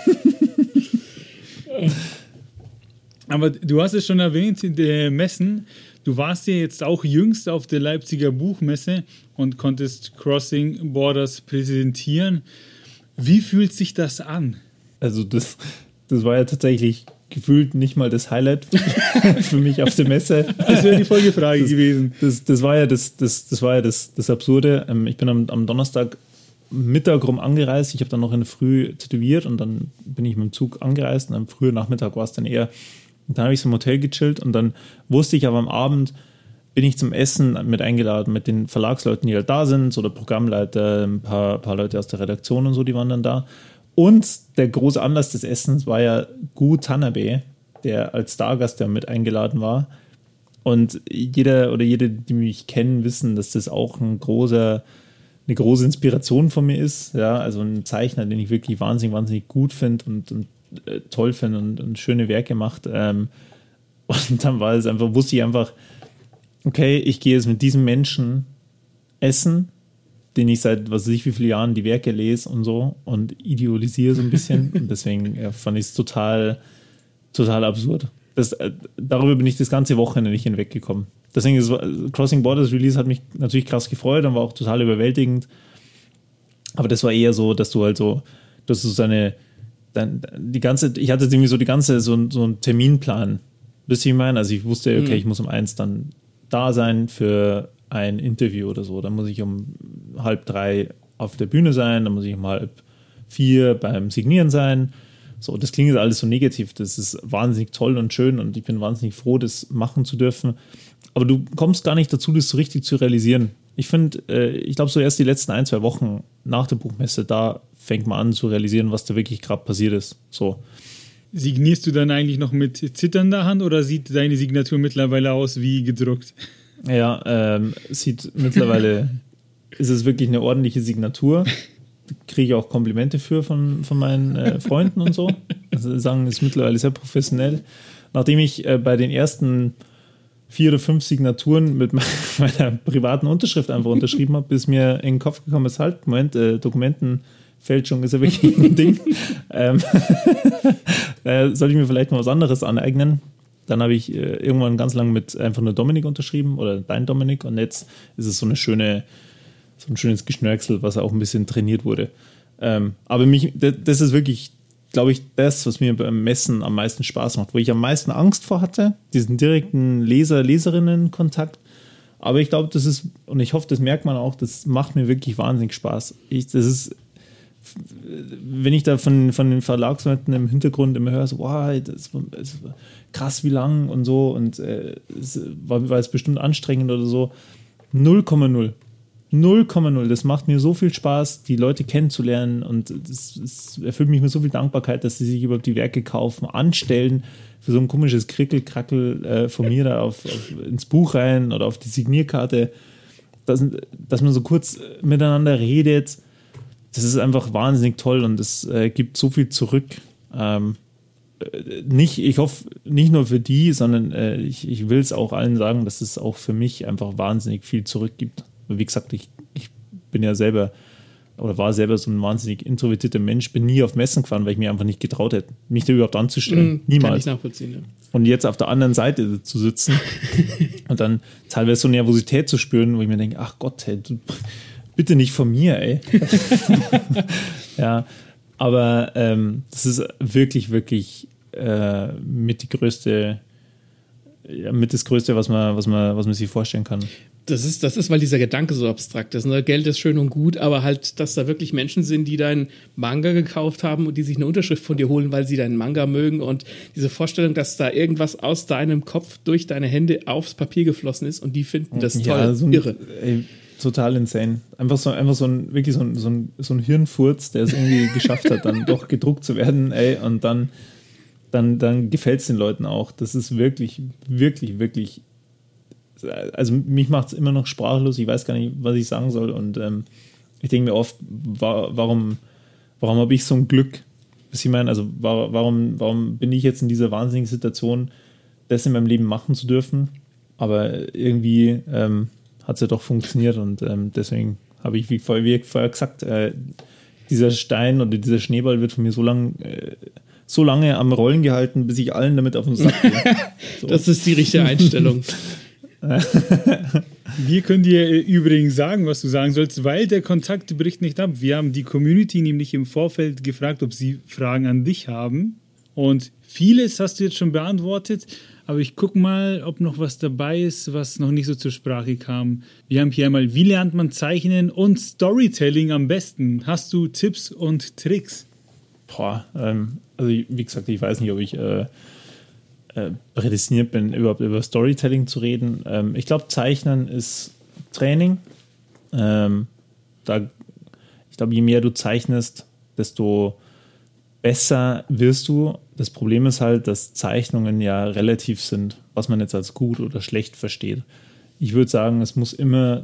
Aber du hast es schon erwähnt, in der Messen. Du warst ja jetzt auch jüngst auf der Leipziger Buchmesse und konntest Crossing Borders präsentieren. Wie fühlt sich das an? Also das war ja tatsächlich gefühlt nicht mal das Highlight für mich auf der Messe. Das wäre die Folgefrage gewesen. Das war ja das Absurde. Ich bin am Donnerstag Mittag rum angereist. Ich habe dann noch in der Früh tätowiert und dann bin ich mit dem Zug angereist und am frühen Nachmittag war es dann eher. Und dann habe ich so im Hotel gechillt und dann wusste ich aber am Abend, bin ich zum Essen mit eingeladen mit den Verlagsleuten, die halt da sind, so der Programmleiter, ein paar Leute aus der Redaktion und so, die waren dann da. Und der große Anlass des Essens war ja Gu Tanabe, der als Stargast ja mit eingeladen war. Und jede, die mich kennen, wissen, dass das auch eine große Inspiration von mir ist. Ja, also ein Zeichner, den ich wirklich wahnsinnig gut finde und toll finde und schöne Werke macht. Und dann wusste ich einfach, okay, ich gehe jetzt mit diesem Menschen essen, den ich seit was weiß ich wie vielen Jahren die Werke lese und so und idealisiere so ein bisschen. Und deswegen fand ich es total absurd. Darüber bin ich das ganze Wochenende nicht hinweggekommen. Deswegen ist Crossing Borders Release hat mich natürlich krass gefreut und war auch total überwältigend. Aber das war eher so, dass du halt so, dass du ich hatte irgendwie so einen Terminplan. Wisst ihr, wie ich meine? Also ich wusste, okay, ich muss um 1 dann da sein für ein Interview oder so. Dann muss ich um 2:30 auf der Bühne sein, dann muss ich um 3:30 beim Signieren sein. So, das klingt jetzt alles so negativ. Das ist wahnsinnig toll und schön und ich bin wahnsinnig froh, das machen zu dürfen. Aber du kommst gar nicht dazu, das so richtig zu realisieren. Ich glaube, so erst die letzten 1-2 Wochen nach der Buchmesse, da fängt man an zu realisieren, was da wirklich gerade passiert ist. So. Signierst du dann eigentlich noch mit zitternder Hand oder sieht deine Signatur mittlerweile aus wie gedruckt? Ja, sieht mittlerweile, ist es wirklich eine ordentliche Signatur. Kriege ich auch Komplimente von meinen Freunden und so. Also sagen, es ist mittlerweile sehr professionell. Nachdem ich bei den ersten 4 oder 5 Signaturen mit meiner privaten Unterschrift einfach unterschrieben habe, bis mir in den Kopf gekommen ist, halt, Moment, Dokumentenfälschung ist ja wirklich ein Ding. Soll ich mir vielleicht mal was anderes aneignen? Dann habe ich irgendwann ganz lang mit einfach nur Dominik unterschrieben oder dein Dominik und jetzt ist es so ein schönes Geschnörksel, was auch ein bisschen trainiert wurde. Aber das ist wirklich, glaube ich, das, was mir beim Messen am meisten Spaß macht, wo ich am meisten Angst vor hatte, diesen direkten Leser-Leserinnen-Kontakt. Aber ich glaube, das ist, und ich hoffe, das merkt man auch, das macht mir wirklich wahnsinnig Spaß. Wenn ich da von den Verlagsleuten im Hintergrund immer höre, so, wow, das ist krass, wie lang und so, und war es bestimmt anstrengend oder so. 0,0. 0,0. Das macht mir so viel Spaß, die Leute kennenzulernen und es erfüllt mich mit so viel Dankbarkeit, dass sie sich überhaupt die Werke kaufen, anstellen für so ein komisches Krickel-Krackel von mir da ins Buch rein oder auf die Signierkarte, dass man so kurz miteinander redet. das ist einfach wahnsinnig toll und es gibt so viel zurück. Ich hoffe, nicht nur für die, sondern ich will es auch allen sagen, dass es auch für mich einfach wahnsinnig viel zurückgibt. Wie gesagt, ich bin ja selber oder war selber so ein wahnsinnig introvertierter Mensch, bin nie auf Messen gefahren, weil ich mir einfach nicht getraut hätte, mich da überhaupt anzustellen. Niemals. Kann ich nachvollziehen, ja. Und jetzt auf der anderen Seite zu sitzen und dann teilweise so Nervosität zu spüren, wo ich mir denke, ach Gott, hey, bitte nicht von mir, ey. Ja, aber das ist wirklich, wirklich mit das Größte, was man sich vorstellen kann. Das ist, weil dieser Gedanke so abstrakt ist. Ne? Geld ist schön und gut, aber halt, dass da wirklich Menschen sind, die deinen Manga gekauft haben und die sich eine Unterschrift von dir holen, weil sie deinen Manga mögen und diese Vorstellung, dass da irgendwas aus deinem Kopf durch deine Hände aufs Papier geflossen ist und die finden das toll, irre. Ey, total insane. Einfach so ein Hirnfurz, der es irgendwie geschafft hat, dann doch gedruckt zu werden, ey, und dann gefällt es den Leuten auch. Das ist wirklich, wirklich, wirklich. Also mich macht es immer noch sprachlos. Ich weiß gar nicht, was ich sagen soll. Und ich denke mir oft, warum habe ich so ein Glück? Was ich meine, also warum bin ich jetzt in dieser wahnsinnigen Situation, das in meinem Leben machen zu dürfen? Aber irgendwie hat es ja doch funktioniert und deswegen habe ich, wie vorher gesagt, dieser Stein oder dieser Schneeball wird von mir so lange am Rollen gehalten, bis ich allen damit auf den Sack gehe. So. Das ist die richtige Einstellung. Wir können dir übrigens sagen, was du sagen sollst, weil der Kontakt bricht nicht ab. Wir haben die Community nämlich im Vorfeld gefragt, ob sie Fragen an dich haben. Und vieles hast du jetzt schon beantwortet. Aber ich gucke mal, ob noch was dabei ist, was noch nicht so zur Sprache kam. Wir haben hier einmal, wie lernt man Zeichnen und Storytelling am besten? Hast du Tipps und Tricks? Also wie gesagt, ich weiß nicht, ob ich prädestiniert bin, überhaupt über Storytelling zu reden. Ich glaube, Zeichnen ist Training. Ich glaube, je mehr du zeichnest, desto besser wirst du. Das Problem ist halt, dass Zeichnungen ja relativ sind, was man jetzt als gut oder schlecht versteht. Ich würde sagen, es muss immer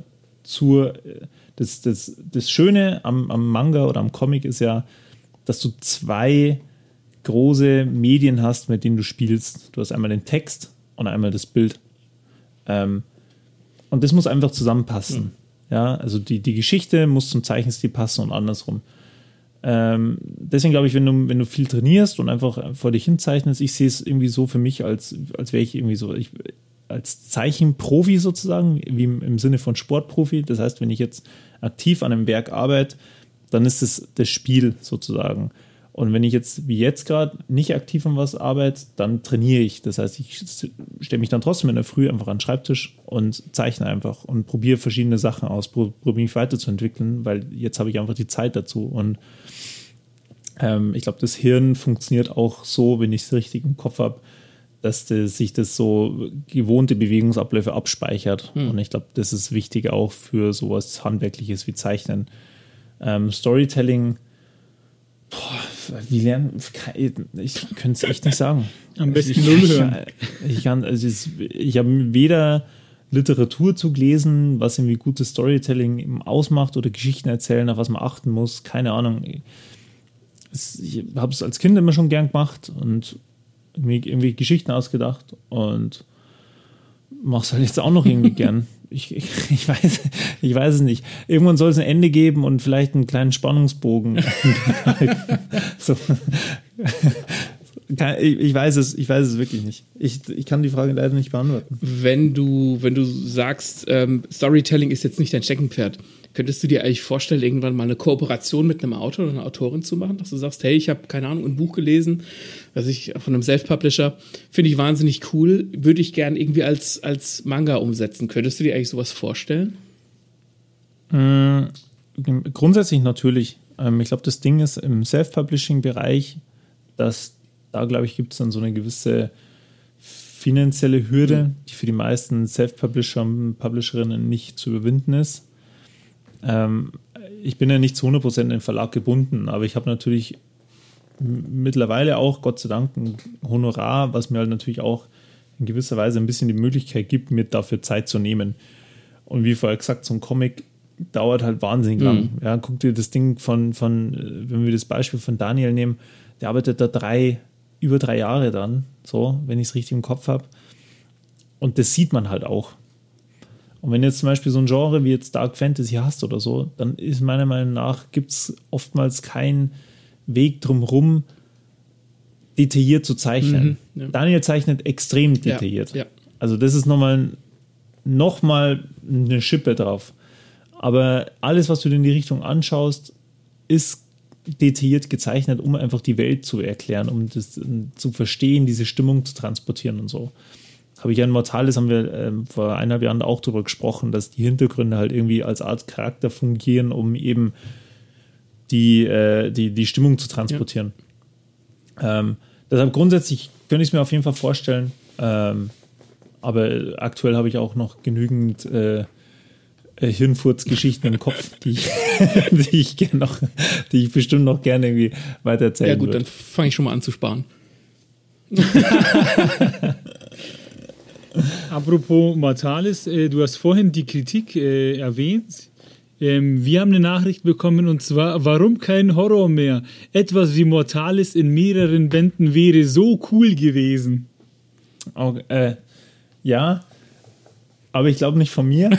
das Schöne am Manga oder am Comic ist ja, dass du zwei große Medien hast, mit denen du spielst. Du hast einmal den Text und einmal das Bild. Und das muss einfach zusammenpassen. Ja, also die Geschichte muss zum Zeichenstil passen und andersrum. Deswegen glaube ich, wenn du viel trainierst und einfach vor dich hin zeichnest, ich sehe es irgendwie so für mich, als wäre ich irgendwie so, als Zeichenprofi sozusagen, wie im Sinne von Sportprofi. Das heißt, wenn ich jetzt aktiv an einem Werk arbeite, dann ist es das Spiel sozusagen. Und wenn ich jetzt, wie jetzt gerade, nicht aktiv an was arbeite, dann trainiere ich. Das heißt, ich stelle mich dann trotzdem in der Früh einfach an den Schreibtisch und zeichne einfach und probiere verschiedene Sachen aus, probiere mich weiterzuentwickeln, weil jetzt habe ich einfach die Zeit dazu. Und ich glaube, das Hirn funktioniert auch so, wenn ich es richtig im Kopf habe, dass sich das so gewohnte Bewegungsabläufe abspeichert. Und ich glaube, das ist wichtig auch für sowas Handwerkliches wie Zeichnen. Storytelling, wie lernen? Ich könnte es echt nicht sagen. Am besten null hören. Ich habe weder Literatur zugelesen, was irgendwie gutes Storytelling ausmacht oder Geschichten erzählen, auf was man achten muss. Keine Ahnung. Ich habe es als Kind immer schon gern gemacht und mir irgendwie Geschichten ausgedacht und mache es halt jetzt auch noch irgendwie gern. Ich weiß es nicht. Irgendwann soll es ein Ende geben und vielleicht einen kleinen Spannungsbogen. So. Ich weiß es wirklich nicht. Ich kann die Frage leider nicht beantworten. Wenn du sagst, Storytelling ist jetzt nicht dein Steckenpferd, könntest du dir eigentlich vorstellen, irgendwann mal eine Kooperation mit einem Autor oder einer Autorin zu machen, dass du sagst, hey, ich habe, keine Ahnung, ein Buch gelesen, von einem Self-Publisher, finde ich wahnsinnig cool, würde ich gern irgendwie als Manga umsetzen. Könntest du dir eigentlich sowas vorstellen? Grundsätzlich natürlich. Ich glaube, das Ding ist im Self-Publishing-Bereich, dass da, glaube ich, gibt es dann so eine gewisse finanzielle Hürde, die für die meisten Self-Publisher und Publisherinnen nicht zu überwinden ist. Ich bin ja nicht zu 100% in den Verlag gebunden, aber ich habe natürlich mittlerweile auch, Gott sei Dank, ein Honorar, was mir halt natürlich auch in gewisser Weise ein bisschen die Möglichkeit gibt, mir dafür Zeit zu nehmen. Und wie vorher gesagt, so ein Comic dauert halt wahnsinnig lang. Ja, guck dir das Ding wenn wir das Beispiel von Daniel nehmen, der arbeitet da über 3 Jahre dann, so, wenn ich es richtig im Kopf habe. Und das sieht man halt auch. Und wenn du jetzt zum Beispiel so ein Genre wie jetzt Dark Fantasy hast oder so, dann ist meiner Meinung nach, gibt es oftmals keinen Weg drumherum, detailliert zu zeichnen. Daniel zeichnet extrem detailliert. Ja. Also das ist nochmal eine Schippe drauf. Aber alles, was du in die Richtung anschaust, ist detailliert gezeichnet, um einfach die Welt zu erklären, um das zu verstehen, diese Stimmung zu transportieren und so. Habe ich ja in Mortalis, haben wir vor 1,5 Jahren auch darüber gesprochen, dass die Hintergründe halt irgendwie als Art Charakter fungieren, um eben die Stimmung zu transportieren. Deshalb grundsätzlich könnte ich es mir auf jeden Fall vorstellen, aber aktuell habe ich auch noch genügend Hirnfurz-Geschichten im Kopf, die ich bestimmt noch gerne irgendwie weiter erzählen würde. Ja gut, dann fange ich schon mal an zu sparen. Apropos Mortalis, du hast vorhin die Kritik erwähnt. Wir haben eine Nachricht bekommen und zwar, warum kein Horror mehr? Etwas wie Mortalis in mehreren Bänden wäre so cool gewesen. Okay, ja, aber ich glaube nicht von mir.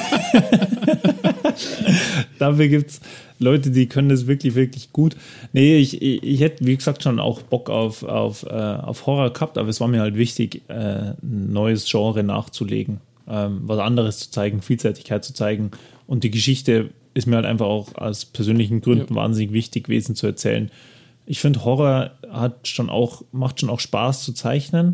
Dafür gibt es Leute, die können das wirklich, wirklich gut. Nee, ich hätte, wie gesagt, schon auch Bock auf Horror gehabt, aber es war mir halt wichtig, ein neues Genre nachzulegen, was anderes zu zeigen, Vielseitigkeit zu zeigen. Und die Geschichte ist mir halt einfach auch aus persönlichen Gründen wahnsinnig wichtig gewesen zu erzählen. Ich finde, Horror macht schon auch Spaß zu zeichnen.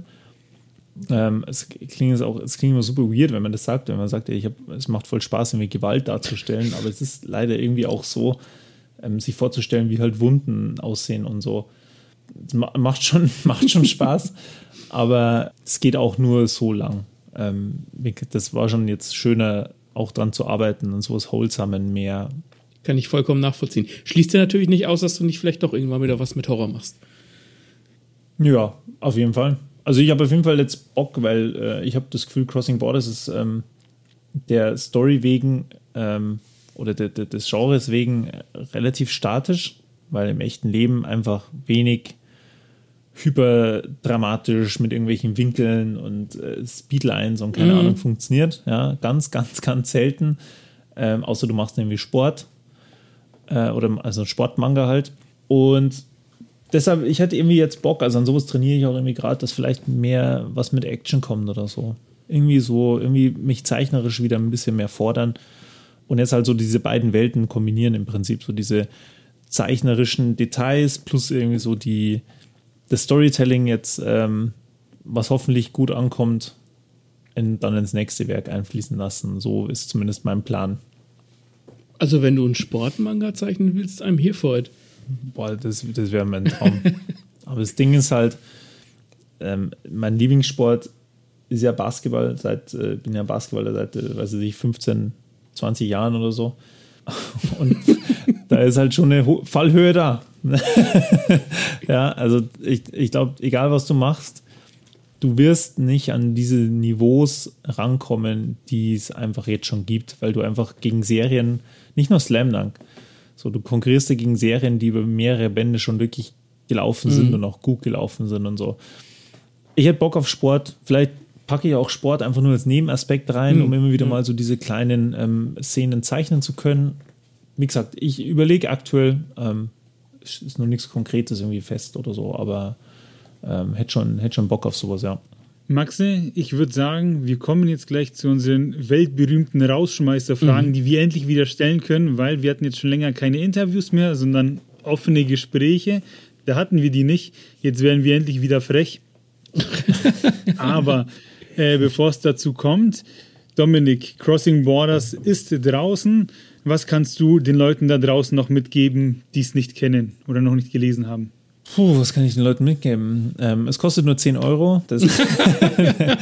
Es klingt immer super weird, wenn man das sagt, es macht voll Spaß, irgendwie Gewalt darzustellen, aber es ist leider irgendwie auch so, sich vorzustellen, wie halt Wunden aussehen und so. Es macht schon Spaß, aber es geht auch nur so lang. Das war schon jetzt schöner, auch dran zu arbeiten und sowas Wholesomen mehr. Kann ich vollkommen nachvollziehen. Schließt dir natürlich nicht aus, dass du nicht vielleicht doch irgendwann wieder was mit Horror machst. Ja, auf jeden Fall. Also ich habe auf jeden Fall jetzt Bock, weil ich habe das Gefühl, Crossing Borders ist der Story wegen oder des Genres wegen relativ statisch, weil im echten Leben einfach wenig hyperdramatisch mit irgendwelchen Winkeln und Speedlines und keine Ahnung funktioniert. Ja, ganz, ganz, ganz selten. Außer du machst irgendwie Sport also Sportmanga halt. Und deshalb, ich hatte irgendwie jetzt Bock, also an sowas trainiere ich auch irgendwie gerade, dass vielleicht mehr was mit Action kommt oder so. Irgendwie mich zeichnerisch wieder ein bisschen mehr fordern und jetzt halt so diese beiden Welten kombinieren im Prinzip, so diese zeichnerischen Details plus irgendwie so das Storytelling jetzt, was hoffentlich gut ankommt, dann ins nächste Werk einfließen lassen. So ist zumindest mein Plan. Also wenn du einen Sportmanga zeichnen willst, I'm here for it. Boah, das wäre mein Traum. Aber das Ding ist halt, mein Lieblingssport ist ja Basketball. Bin ja Basketballer seit 15, 20 Jahren oder so. Und da ist halt schon eine Fallhöhe da. Ja, also ich glaube, egal was du machst, du wirst nicht an diese Niveaus rankommen, die es einfach jetzt schon gibt, weil du einfach gegen Serien, nicht nur Slam Dunk, so, du konkurrierst ja gegen Serien, die über mehrere Bände schon wirklich gelaufen sind und auch gut gelaufen sind und so. Ich hätte Bock auf Sport. Vielleicht packe ich auch Sport einfach nur als Nebenaspekt rein, um immer wieder mal so diese kleinen Szenen zeichnen zu können. Wie gesagt, ich überlege aktuell, ist noch nichts Konkretes irgendwie fest oder so, aber hätte schon Bock auf sowas, ja. Maxe, ich würde sagen, wir kommen jetzt gleich zu unseren weltberühmten Rausschmeißerfragen, die wir endlich wieder stellen können, weil wir hatten jetzt schon länger keine Interviews mehr, sondern offene Gespräche. Da hatten wir die nicht. Jetzt werden wir endlich wieder frech. Aber bevor es dazu kommt, Dominik, Crossing Borders ist draußen. Was kannst du den Leuten da draußen noch mitgeben, die es nicht kennen oder noch nicht gelesen haben? Puh, was kann ich den Leuten mitgeben? Es kostet nur 10 €. Eine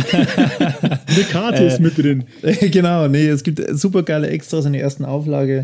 Karte ist mit drin. Genau, es gibt super geile Extras in der ersten Auflage.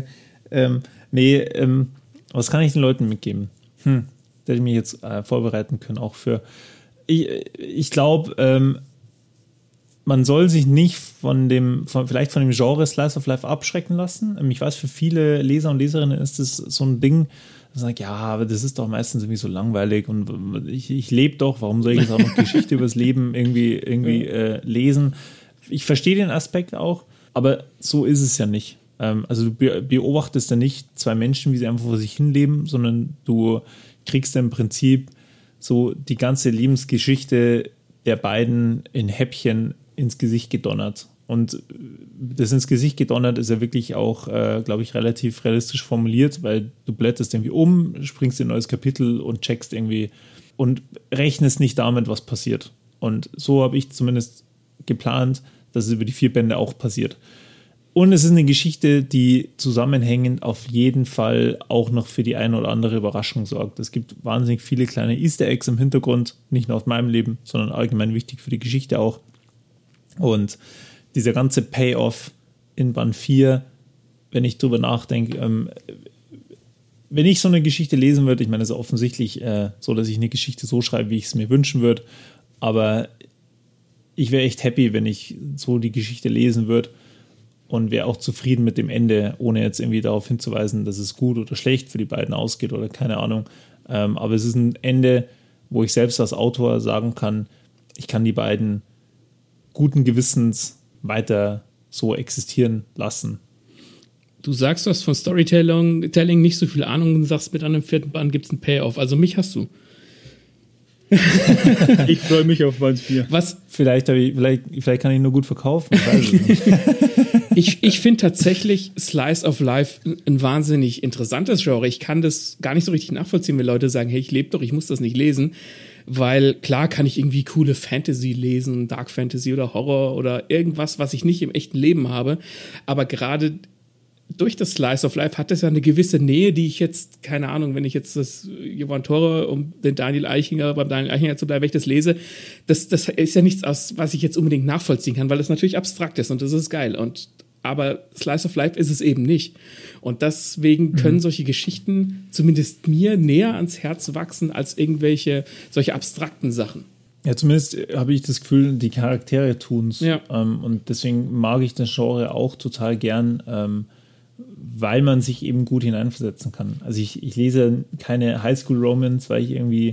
Was kann ich den Leuten mitgeben? Da hätte ich mich jetzt vorbereiten können, auch für. Ich glaube, man soll sich nicht vielleicht von dem Genre Slice of Life abschrecken lassen. Ich weiß, für viele Leser und Leserinnen ist das so ein Ding, dass man sagt, ja, aber das ist doch meistens irgendwie so langweilig und ich lebe doch, warum soll ich jetzt auch noch Geschichte übers Leben irgendwie lesen? Ich verstehe den Aspekt auch, aber so ist es ja nicht. Also du beobachtest ja nicht zwei Menschen, wie sie einfach vor sich hin leben, sondern du kriegst ja im Prinzip so die ganze Lebensgeschichte der beiden in Häppchen ins Gesicht gedonnert. Und das ins Gesicht gedonnert ist ja wirklich auch, glaube ich, relativ realistisch formuliert, weil du blätterst irgendwie springst in ein neues Kapitel und checkst irgendwie und rechnest nicht damit, was passiert. Und so habe ich zumindest geplant, dass es über die 4 Bände auch passiert. Und es ist eine Geschichte, die zusammenhängend auf jeden Fall auch noch für die eine oder andere Überraschung sorgt. Es gibt wahnsinnig viele kleine Easter Eggs im Hintergrund, nicht nur aus meinem Leben, sondern allgemein wichtig für die Geschichte auch. Und dieser ganze Payoff in Band 4, wenn ich drüber nachdenke, wenn ich so eine Geschichte lesen würde, ich meine, es ist offensichtlich so, dass ich eine Geschichte so schreibe, wie ich es mir wünschen würde, aber ich wäre echt happy, wenn ich so die Geschichte lesen würde und wäre auch zufrieden mit dem Ende, ohne jetzt irgendwie darauf hinzuweisen, dass es gut oder schlecht für die beiden ausgeht oder keine Ahnung. Aber es ist ein Ende, wo ich selbst als Autor sagen kann, ich kann die beiden guten Gewissens weiter so existieren lassen. Du sagst, du hast von Storytelling nicht so viel Ahnung und sagst, mit einem 4. Band gibt es einen Payoff. Also mich hast du. Ich freue mich auf Band 4. Was? Vielleicht kann ich nur gut verkaufen. Ich weiß es nicht. Ich finde tatsächlich Slice of Life ein wahnsinnig interessantes Genre. Ich kann das gar nicht so richtig nachvollziehen, wenn Leute sagen, hey, ich lebe doch, ich muss das nicht lesen. Weil klar kann ich irgendwie coole Fantasy lesen, Dark Fantasy oder Horror oder irgendwas, was ich nicht im echten Leben habe. Aber gerade durch das Slice of Life hat das ja eine gewisse Nähe, die ich jetzt, keine Ahnung, wenn ich jetzt das Johann Tore beim Daniel Eichinger zu bleiben, wenn ich das lese, das ist ja nichts, was ich jetzt unbedingt nachvollziehen kann, weil das natürlich abstrakt ist und das ist geil. Aber Slice of Life ist es eben nicht. Und deswegen können solche Geschichten zumindest mir näher ans Herz wachsen als irgendwelche solche abstrakten Sachen. Ja, zumindest habe ich das Gefühl, die Charaktere tun es. Ja. Und deswegen mag ich das Genre auch total gern, weil man sich eben gut hineinversetzen kann. Also ich lese keine Highschool-Romance, weil ich irgendwie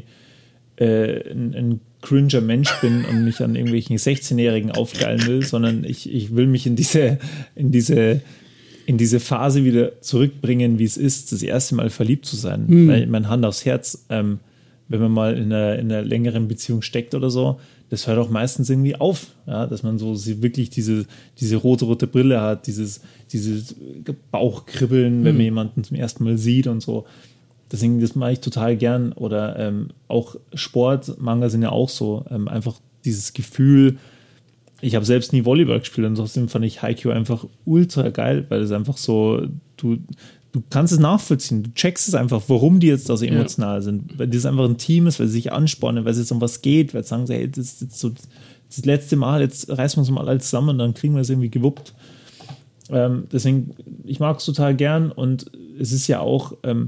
ein cringer Mensch bin und mich an irgendwelchen 16-Jährigen aufgeilen will, sondern ich will mich in diese Phase wieder zurückbringen, wie es ist, das erste Mal verliebt zu sein. Weil, mein Hand aufs Herz, wenn man mal in einer längeren Beziehung steckt oder so, das hört auch meistens irgendwie auf, ja, dass man so wirklich diese rote Brille hat, dieses Bauchkribbeln, wenn man jemanden zum ersten Mal sieht und so. Deswegen, das mache ich total gern. Oder auch Sport, Manga sind ja auch so. Einfach dieses Gefühl, ich habe selbst nie Volleyball gespielt und trotzdem fand ich Haikyuu einfach ultra geil, weil es einfach so, du kannst es nachvollziehen, du checkst es einfach, warum die jetzt da so emotional sind. Weil das einfach ein Team ist, weil sie sich anspornen, weil es jetzt um was geht, weil sie sagen, hey, das ist jetzt so das letzte Mal, jetzt reißen wir uns mal alle zusammen und dann kriegen wir es irgendwie gewuppt. Deswegen, ich mag es total gern und es ist ja auch,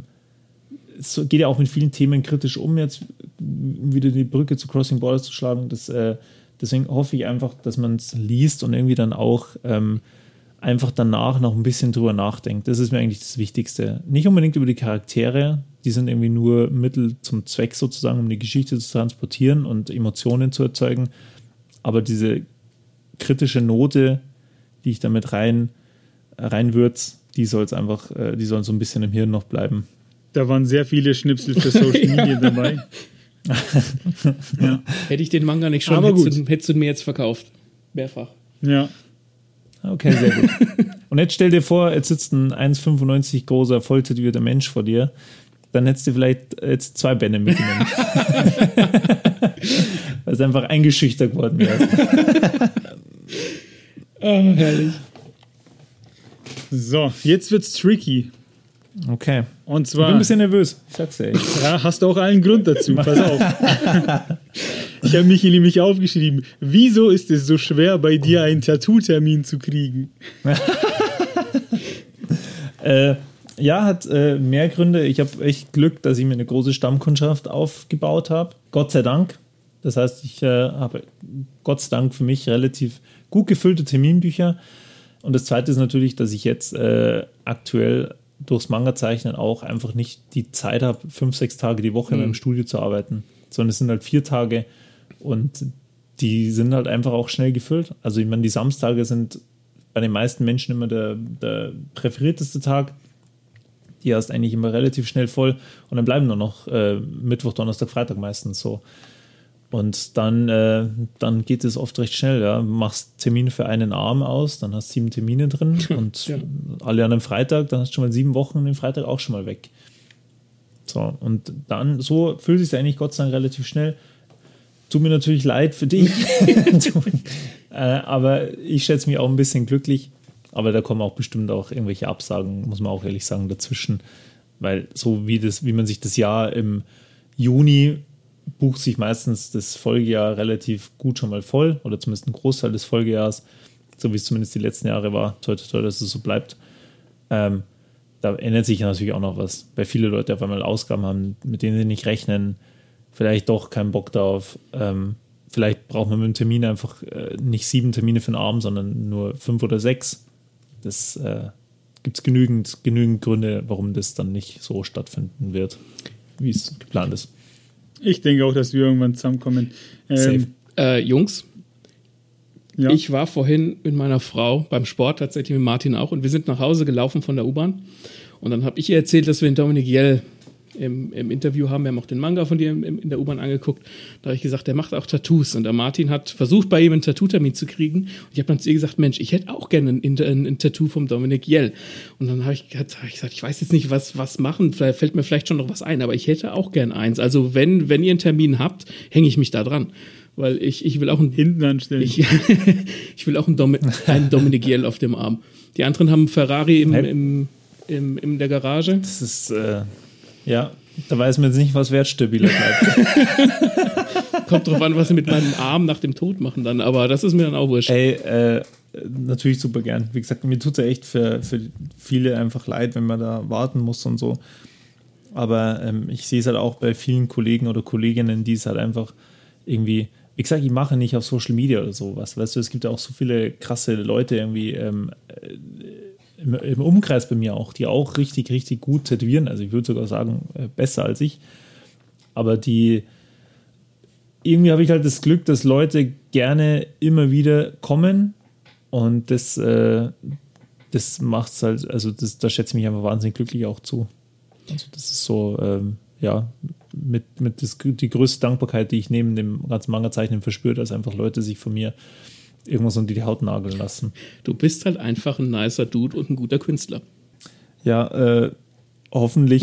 es geht ja auch mit vielen Themen kritisch um, jetzt wieder die Brücke zu Crossing Borders zu schlagen. Deswegen hoffe ich einfach, dass man es liest und irgendwie dann auch einfach danach noch ein bisschen drüber nachdenkt. Das ist mir eigentlich das Wichtigste. Nicht unbedingt über die Charaktere, die sind irgendwie nur Mittel zum Zweck sozusagen, um die Geschichte zu transportieren und Emotionen zu erzeugen. Aber diese kritische Note, die ich damit reinwürze, die soll so ein bisschen im Hirn noch bleiben. Da waren sehr viele Schnipsel für Social Media dabei. Ja. Hätte ich den Manga nicht schon, hättest du mir jetzt verkauft. Mehrfach. Ja. Okay, sehr gut. Und jetzt stell dir vor, jetzt sitzt ein 1,95 großer, volltätowierter Mensch vor dir. Dann hättest du vielleicht jetzt 2 Bände mitgenommen. Weil es einfach eingeschüchtert worden wäre. Oh, herrlich. So, jetzt wird's tricky. Okay. Und zwar, ich bin ein bisschen nervös. Ich sag's dir. Ja, hast du auch allen Grund dazu. Pass auf. Ich habe mich hier nämlich aufgeschrieben. Wieso ist es so schwer, bei dir einen Tattoo-Termin zu kriegen? Hat mehr Gründe. Ich habe echt Glück, dass ich mir eine große Stammkundschaft aufgebaut habe. Gott sei Dank. Das heißt, ich habe Gott sei Dank für mich relativ gut gefüllte Terminbücher. Und das Zweite ist natürlich, dass ich jetzt aktuell durchs Manga-Zeichnen auch einfach nicht die Zeit habe, 5-6 Tage die Woche in meinem Studio zu arbeiten, sondern es sind halt 4 Tage und die sind halt einfach auch schnell gefüllt. Also ich meine, die Samstage sind bei den meisten Menschen immer der präferierteste Tag. Die hast eigentlich immer relativ schnell voll und dann bleiben nur noch Mittwoch, Donnerstag, Freitag meistens so. Und dann geht es oft recht schnell. Ja. Du machst Termine für einen Arm aus, dann hast du 7 Termine drin und alle an einem Freitag, dann hast du schon mal 7 Wochen und den Freitag auch schon mal weg. So, und dann so fühlt es sich eigentlich Gott sei Dank relativ schnell. Tut mir natürlich leid für dich, aber ich schätze mich auch ein bisschen glücklich. Aber da kommen auch bestimmt auch irgendwelche Absagen, muss man auch ehrlich sagen, dazwischen. Weil so wie man sich das Jahr im Juni bucht sich meistens das Folgejahr relativ gut schon mal voll oder zumindest ein Großteil des Folgejahres, so wie es zumindest die letzten Jahre war. Toll, dass es so bleibt. Da ändert sich natürlich auch noch was, weil viele Leute auf einmal Ausgaben haben, mit denen sie nicht rechnen, vielleicht doch keinen Bock darauf. Vielleicht braucht man mit dem Termin einfach nicht 7 Termine für den Abend, sondern nur 5 oder 6. Das gibt es genügend Gründe, warum das dann nicht so stattfinden wird, wie es geplant ist. Ich denke auch, dass wir irgendwann zusammenkommen. Jungs, ja. Ich war vorhin mit meiner Frau beim Sport, tatsächlich mit Martin auch, und wir sind nach Hause gelaufen von der U-Bahn. Und dann habe ich ihr erzählt, dass wir den Dominik Jell im Interview haben. Wir haben auch den Manga von dir in der U-Bahn angeguckt. Da habe ich gesagt, der macht auch Tattoos. Und der Martin hat versucht, bei ihm einen Tattoo-Termin zu kriegen. Und ich habe dann zu ihr gesagt, Mensch, ich hätte auch gerne ein Tattoo vom Dominik Jell. Und dann habe ich gesagt, ich weiß jetzt nicht, was machen. Vielleicht fällt mir vielleicht schon noch was ein, aber ich hätte auch gern eins. Also wenn ihr einen Termin habt, hänge ich mich da dran. Weil ich will auch einen hinten anstellen. Ich will auch einen Dominik Jell auf dem Arm. Die anderen haben Ferrari in der Garage. Das ist, ja, da weiß man jetzt nicht, was wertstabiler bleibt. Kommt drauf an, was sie mit meinem Arm nach dem Tod machen dann, aber das ist mir dann auch wurscht. Ey, natürlich super gern. Wie gesagt, mir tut es ja echt für viele einfach leid, wenn man da warten muss und so. Aber ich sehe es halt auch bei vielen Kollegen oder Kolleginnen, die es halt einfach irgendwie, wie gesagt, ich mache nicht auf Social Media oder sowas. Weißt du, es gibt ja auch so viele krasse Leute irgendwie im Umkreis bei mir auch, die auch richtig, richtig gut tätowieren. Also ich würde sogar sagen, besser als ich. Aber irgendwie habe ich halt das Glück, dass Leute gerne immer wieder kommen und das macht es halt, also da schätze ich mich einfach wahnsinnig glücklich auch zu. Also das ist so, die größte Dankbarkeit, die ich neben dem ganzen Manga-Zeichnen verspüre, dass einfach Leute sich von mir irgendwas unter die Haut nageln lassen. Du bist halt einfach ein nicer Dude und ein guter Künstler. Ja, hoffentlich.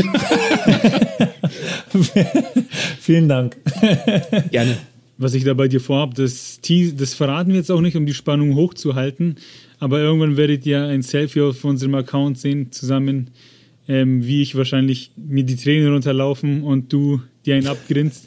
Vielen Dank. Gerne. Was ich da bei dir vorhabe, das verraten wir jetzt auch nicht, um die Spannung hochzuhalten, aber irgendwann werdet ihr ein Selfie auf unserem Account sehen, zusammen, wie ich wahrscheinlich mir die Tränen runterlaufen und du dir einen abgrinst.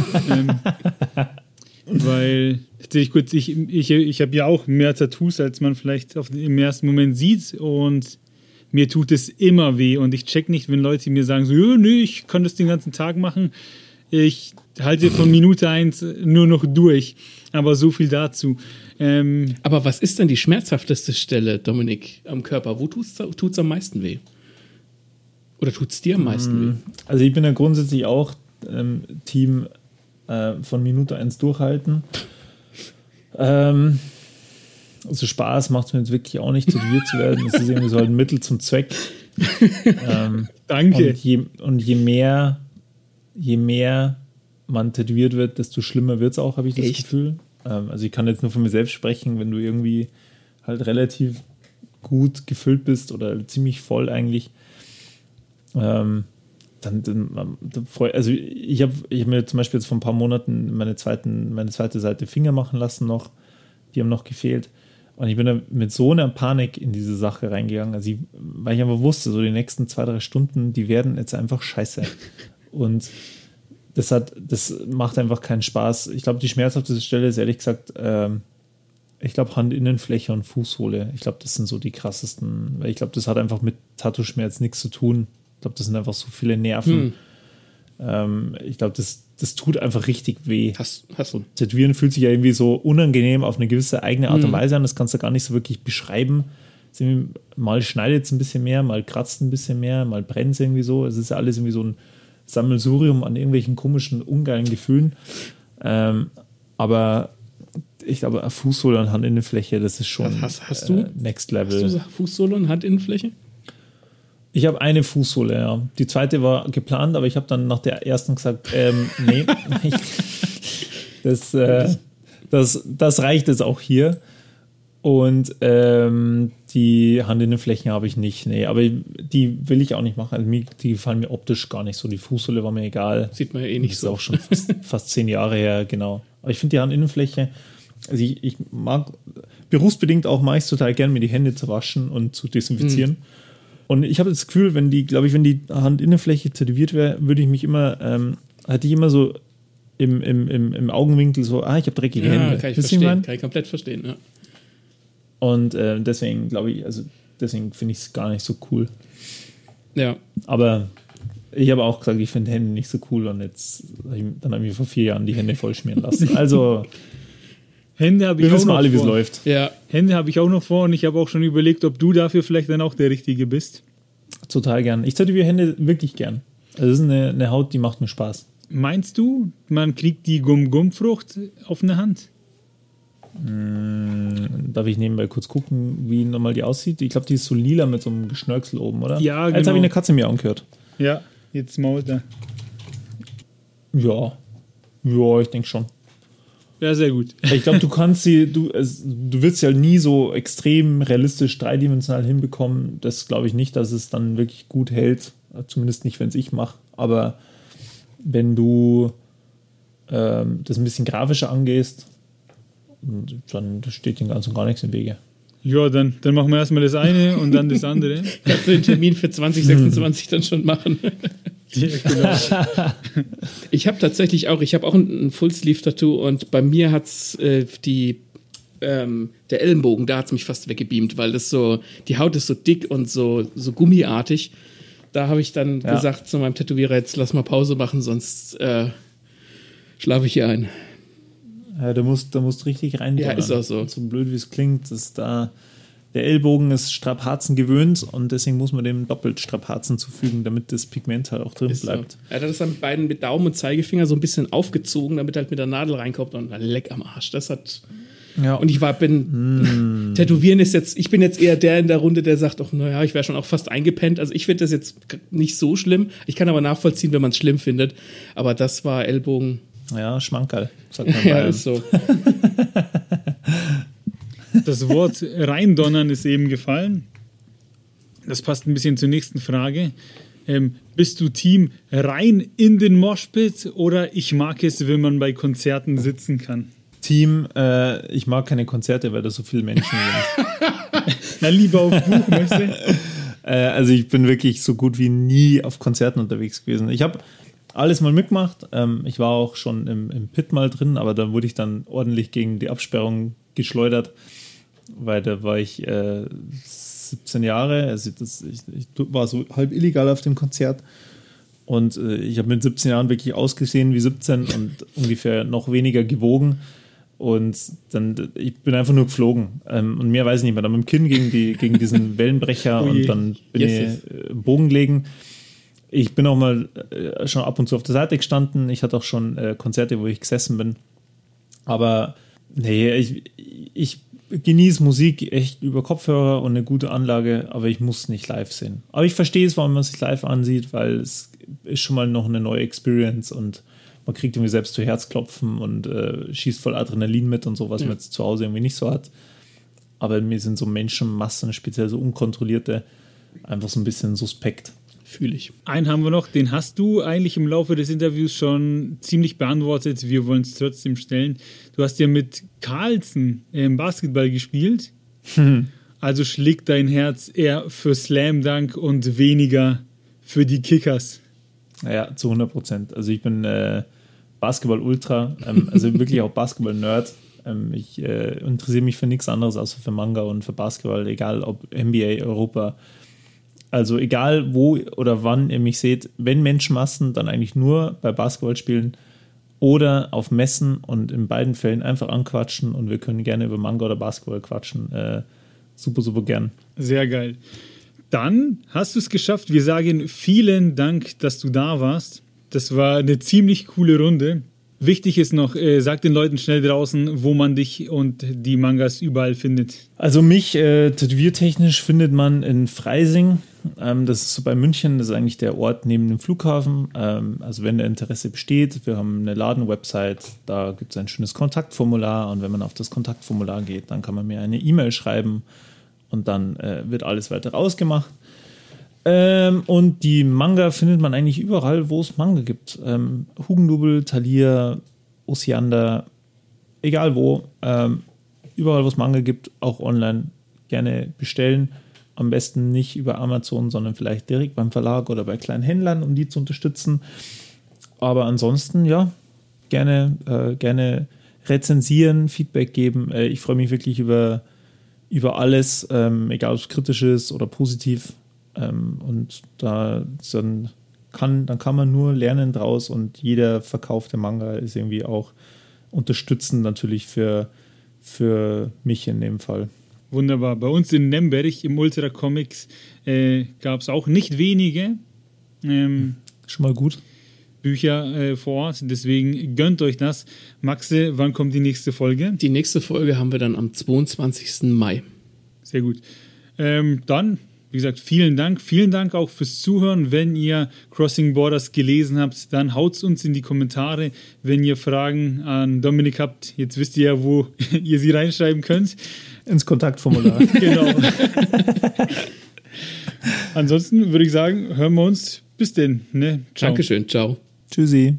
Weil, tatsächlich kurz, ich habe ja auch mehr Tattoos, als man vielleicht im ersten Moment sieht, und mir tut es immer weh und ich check nicht, wenn Leute mir sagen so, ja, nee, ich kann das den ganzen Tag machen. Ich halte von Minute 1 nur noch durch. Aber so viel dazu. Aber was ist denn die schmerzhafteste Stelle, Dominik, am Körper? Wo tut's am meisten weh? Oder tut's dir am meisten weh? Also ich bin ja grundsätzlich auch Team von Minute 1 durchhalten. Also Spaß macht es mir jetzt wirklich auch nicht, tätowiert zu werden. Das ist irgendwie so ein Mittel zum Zweck. Danke. Und je mehr man tätowiert wird, desto schlimmer wird es auch, habe ich das Gefühl. Also ich kann jetzt nur von mir selbst sprechen, wenn du irgendwie halt relativ gut gefüllt bist oder ziemlich voll eigentlich, also ich hab mir zum Beispiel jetzt vor ein paar Monaten meine zweite Seite Finger machen lassen noch, die haben noch gefehlt. Und ich bin da mit so einer Panik in diese Sache reingegangen, also weil ich einfach wusste, so die nächsten 2-3 Stunden, die werden jetzt einfach scheiße. Und das macht einfach keinen Spaß. Ich glaube, die schmerzhafteste Stelle ist ehrlich gesagt, ich glaube, Handinnenfläche und Fußsohle. Ich glaube, das sind so die krassesten, weil ich glaube, das hat einfach mit Tattoo-Schmerz nichts zu tun. Ich glaube, das sind einfach so viele Nerven, Ich glaube, das tut einfach richtig weh. Hast du. Tätowieren fühlt sich ja irgendwie so unangenehm auf eine gewisse eigene Art und Weise an. Das kannst du gar nicht so wirklich beschreiben. Mal schneidet es ein bisschen mehr, mal kratzt ein bisschen mehr, mal brennt es irgendwie so. Es ist ja alles irgendwie so ein Sammelsurium an irgendwelchen komischen, ungeilen Gefühlen. Aber ich glaube, Fußsohle und Handinnenfläche, das ist schon hast du, Next Level. Hast du Fußsohle und Handinnenfläche? Ich habe eine Fußsohle, ja. Die zweite war geplant, aber ich habe dann nach der ersten gesagt, nee, das reicht jetzt auch hier. Und die Handinnenflächen habe ich nicht, nee, aber die will ich auch nicht machen. Also die gefallen mir optisch gar nicht so. Die Fußsohle war mir egal. Sieht man ja eh nicht das so. Ist auch schon fast 10 Jahre her, genau. Aber ich finde die Handinnenfläche, also ich mag, berufsbedingt auch mache ich es total gern, mir die Hände zu waschen und zu desinfizieren. Und ich habe das Gefühl, wenn die Handinnenfläche tätowiert wäre, würde ich mich immer, hätte ich immer so im Augenwinkel so, ich habe dreckige Hände. Kann ich verstehen, kann ich komplett verstehen, ja. Und deswegen glaube ich, deswegen finde ich es gar nicht so cool. Ja. Aber ich habe auch gesagt, ich finde Hände nicht so cool und dann habe ich mir vor 4 Jahren die Hände voll schmieren lassen. Also Hände habe ich wir auch wissen noch alle, wie es vor. läuft. Ja. Hände habe ich auch noch vor und ich habe auch schon überlegt, ob du dafür vielleicht dann auch der Richtige bist. Total gern. Ich tätowiere Hände wirklich gern. Also das ist eine Haut, die macht mir Spaß. Meinst du, man kriegt die Gum-Gum-Frucht auf eine Hand? Darf ich nebenbei kurz gucken, wie nochmal die aussieht? Ich glaube, die ist so lila mit so einem Geschnörkel oben, oder? Ja, Jetzt genau. habe ich eine Katze mir angehört. Ja, jetzt mault er. Ja, ich denke schon. Ja, sehr gut. Ich glaube, du wirst ja nie so extrem realistisch dreidimensional hinbekommen. Das glaube ich nicht, dass es dann wirklich gut hält. Zumindest nicht, wenn es ich mache. Aber wenn du das ein bisschen grafischer angehst, dann steht dem Ganzen gar nichts im Wege. Ja, dann machen wir erstmal das eine und dann das andere. Kannst du den Termin für 2026 dann schon machen? Ja, genau. Ich habe tatsächlich auch, ein Full-Sleeve-Tattoo und bei mir hat es der Ellenbogen, da hat es mich fast weggebeamt, weil das so, die Haut ist so dick und so gummiartig. Da habe ich dann gesagt zu meinem Tätowierer, jetzt lass mal Pause machen, sonst schlafe ich hier ein. Ja, da musst richtig rein. Ja, ist auch so. So blöd wie es klingt, ist da der Ellbogen ist Strapazen gewöhnt und deswegen muss man dem doppelt Strapazen zufügen, damit das Pigment halt auch drin bleibt. So. Er hat das dann mit Daumen und Zeigefinger so ein bisschen aufgezogen, damit halt mit der Nadel reinkommt und leck am Arsch. Das hat. Ja. Und Tätowieren ist jetzt, ich bin jetzt eher der in der Runde, der sagt, ach naja, ich wäre schon auch fast eingepennt. Also ich finde das jetzt nicht so schlimm. Ich kann aber nachvollziehen, wenn man es schlimm findet. Aber das war Ellbogen. Ja, Schmankerl, sagt man. Ja, ist so. Das Wort reindonnern ist eben gefallen. Das passt ein bisschen zur nächsten Frage. Bist du Team rein in den Moshpit oder ich mag es, wenn man bei Konzerten sitzen kann? Team, ich mag keine Konzerte, weil da so viele Menschen sind. Na, lieber auf Buchmesse. Also ich bin wirklich so gut wie nie auf Konzerten unterwegs gewesen. Ich habe alles mal mitgemacht. Ich war auch schon im Pit mal drin, aber da wurde ich dann ordentlich gegen die Absperrung geschleudert, weil da war ich 17 Jahre. Also ich war so halb illegal auf dem Konzert. Und ich habe mit 17 Jahren wirklich ausgesehen wie 17 und ungefähr noch weniger gewogen. Und dann, ich bin einfach nur geflogen. Und mehr weiß ich nicht mehr. Dann mit dem Kinn gegen diesen Wellenbrecher und dann bin ich Bogen legen. Ich bin auch mal schon ab und zu auf der Seite gestanden. Ich hatte auch schon Konzerte, wo ich gesessen bin. Aber nee, ich genieße Musik echt über Kopfhörer und eine gute Anlage, aber ich muss nicht live sehen. Aber ich verstehe es, warum man sich live ansieht, weil es ist schon mal noch eine neue Experience und man kriegt irgendwie selbst zu Herzklopfen und schießt voll Adrenalin mit und so, was man jetzt zu Hause irgendwie nicht so hat. Aber mir sind so Menschenmassen, speziell so unkontrollierte, einfach so ein bisschen suspekt. Fühle ich. Einen haben wir noch, den hast du eigentlich im Laufe des Interviews schon ziemlich beantwortet. Wir wollen es trotzdem stellen. Du hast ja mit Carlsen Basketball gespielt. Also schlägt dein Herz eher für Slam Dunk und weniger für die Kickers. Ja, zu 100%. Also ich bin Basketball-Ultra, also wirklich auch Basketball-Nerd. Ich interessiere mich für nichts anderes außer für Manga und für Basketball, egal ob NBA, Europa. Also egal wo oder wann ihr mich seht, wenn Menschenmassen, dann eigentlich nur bei Basketballspielen oder auf Messen und in beiden Fällen einfach anquatschen und wir können gerne über Manga oder Basketball quatschen. Super, super gern. Sehr geil. Dann hast du es geschafft. Wir sagen vielen Dank, dass du da warst. Das war eine ziemlich coole Runde. Wichtig ist noch, sag den Leuten schnell draußen, wo man dich und die Mangas überall findet. Also mich tätowiertechnisch findet man in Freising. Das ist so bei München, das ist eigentlich der Ort neben dem Flughafen. Also wenn der Interesse besteht, wir haben eine Ladenwebsite, da gibt es ein schönes Kontaktformular und wenn man auf das Kontaktformular geht, dann kann man mir eine E-Mail schreiben und dann wird alles weiter ausgemacht. Und die Manga findet man eigentlich überall, wo es Manga gibt. Hugendubel, Thalia, Osiander, egal wo. Überall, wo es Manga gibt, auch online gerne bestellen. Am besten nicht über Amazon, sondern vielleicht direkt beim Verlag oder bei kleinen Händlern, um die zu unterstützen. Aber ansonsten, ja, gerne rezensieren, Feedback geben. Ich freue mich wirklich über alles, egal ob es kritisch ist oder positiv. Und dann kann man nur lernen draus und jeder verkaufte Manga ist irgendwie auch unterstützend natürlich für mich in dem Fall. Wunderbar. Bei uns in Nemberg im Ultra Comics gab es auch nicht wenige schon mal gut. Bücher vor Ort, deswegen gönnt euch das. Maxe, wann kommt die nächste Folge? Die nächste Folge haben wir dann am 22. Mai. Sehr gut. Dann, wie gesagt, vielen Dank. Vielen Dank auch fürs Zuhören. Wenn ihr Crossing Borders gelesen habt, dann haut's uns in die Kommentare. Wenn ihr Fragen an Dominik habt, jetzt wisst ihr ja, wo ihr sie reinschreiben könnt. Ins Kontaktformular. Genau. Ansonsten würde ich sagen, hören wir uns. Bis denn. Ne? Ciao. Dankeschön. Ciao. Tschüssi.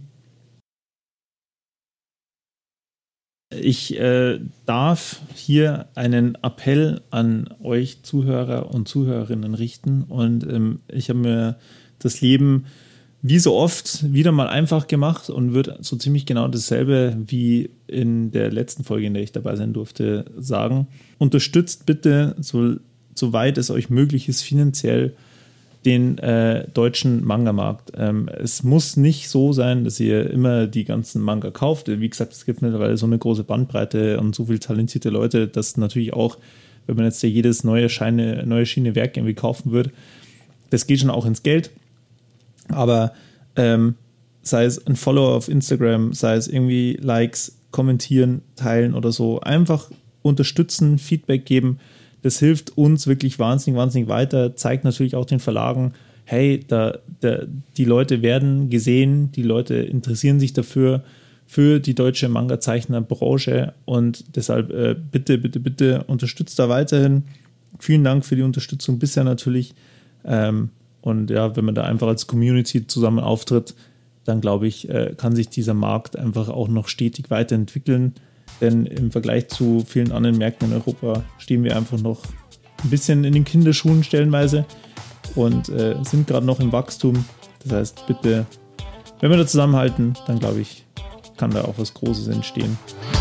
Ich darf hier einen Appell an euch Zuhörer und Zuhörerinnen richten und ich habe mir das Leben wie so oft wieder mal einfach gemacht und würde so ziemlich genau dasselbe wie in der letzten Folge, in der ich dabei sein durfte, sagen. Unterstützt bitte, soweit es euch möglich ist, finanziell den deutschen Manga-Markt. Es muss nicht so sein, dass ihr immer die ganzen Manga kauft. Wie gesagt, es gibt mittlerweile so eine große Bandbreite und so viele talentierte Leute, dass natürlich auch, wenn man jetzt jedes neue Schiene Werk irgendwie kaufen würde, das geht schon auch ins Geld. Aber sei es ein Follower auf Instagram, sei es irgendwie Likes, kommentieren, teilen oder so, einfach unterstützen, Feedback geben. Das hilft uns wirklich wahnsinnig weiter, zeigt natürlich auch den Verlagen, hey, die Leute werden gesehen, die Leute interessieren sich dafür, für die deutsche Manga-Zeichner-Branche und deshalb bitte unterstützt da weiterhin. Vielen Dank für die Unterstützung bisher natürlich. Und ja, wenn man da einfach als Community zusammen auftritt, dann glaube ich, kann sich dieser Markt einfach auch noch stetig weiterentwickeln. Denn im Vergleich zu vielen anderen Märkten in Europa stehen wir einfach noch ein bisschen in den Kinderschuhen stellenweise und sind gerade noch im Wachstum. Das heißt, bitte, wenn wir da zusammenhalten, dann glaube ich, kann da auch was Großes entstehen.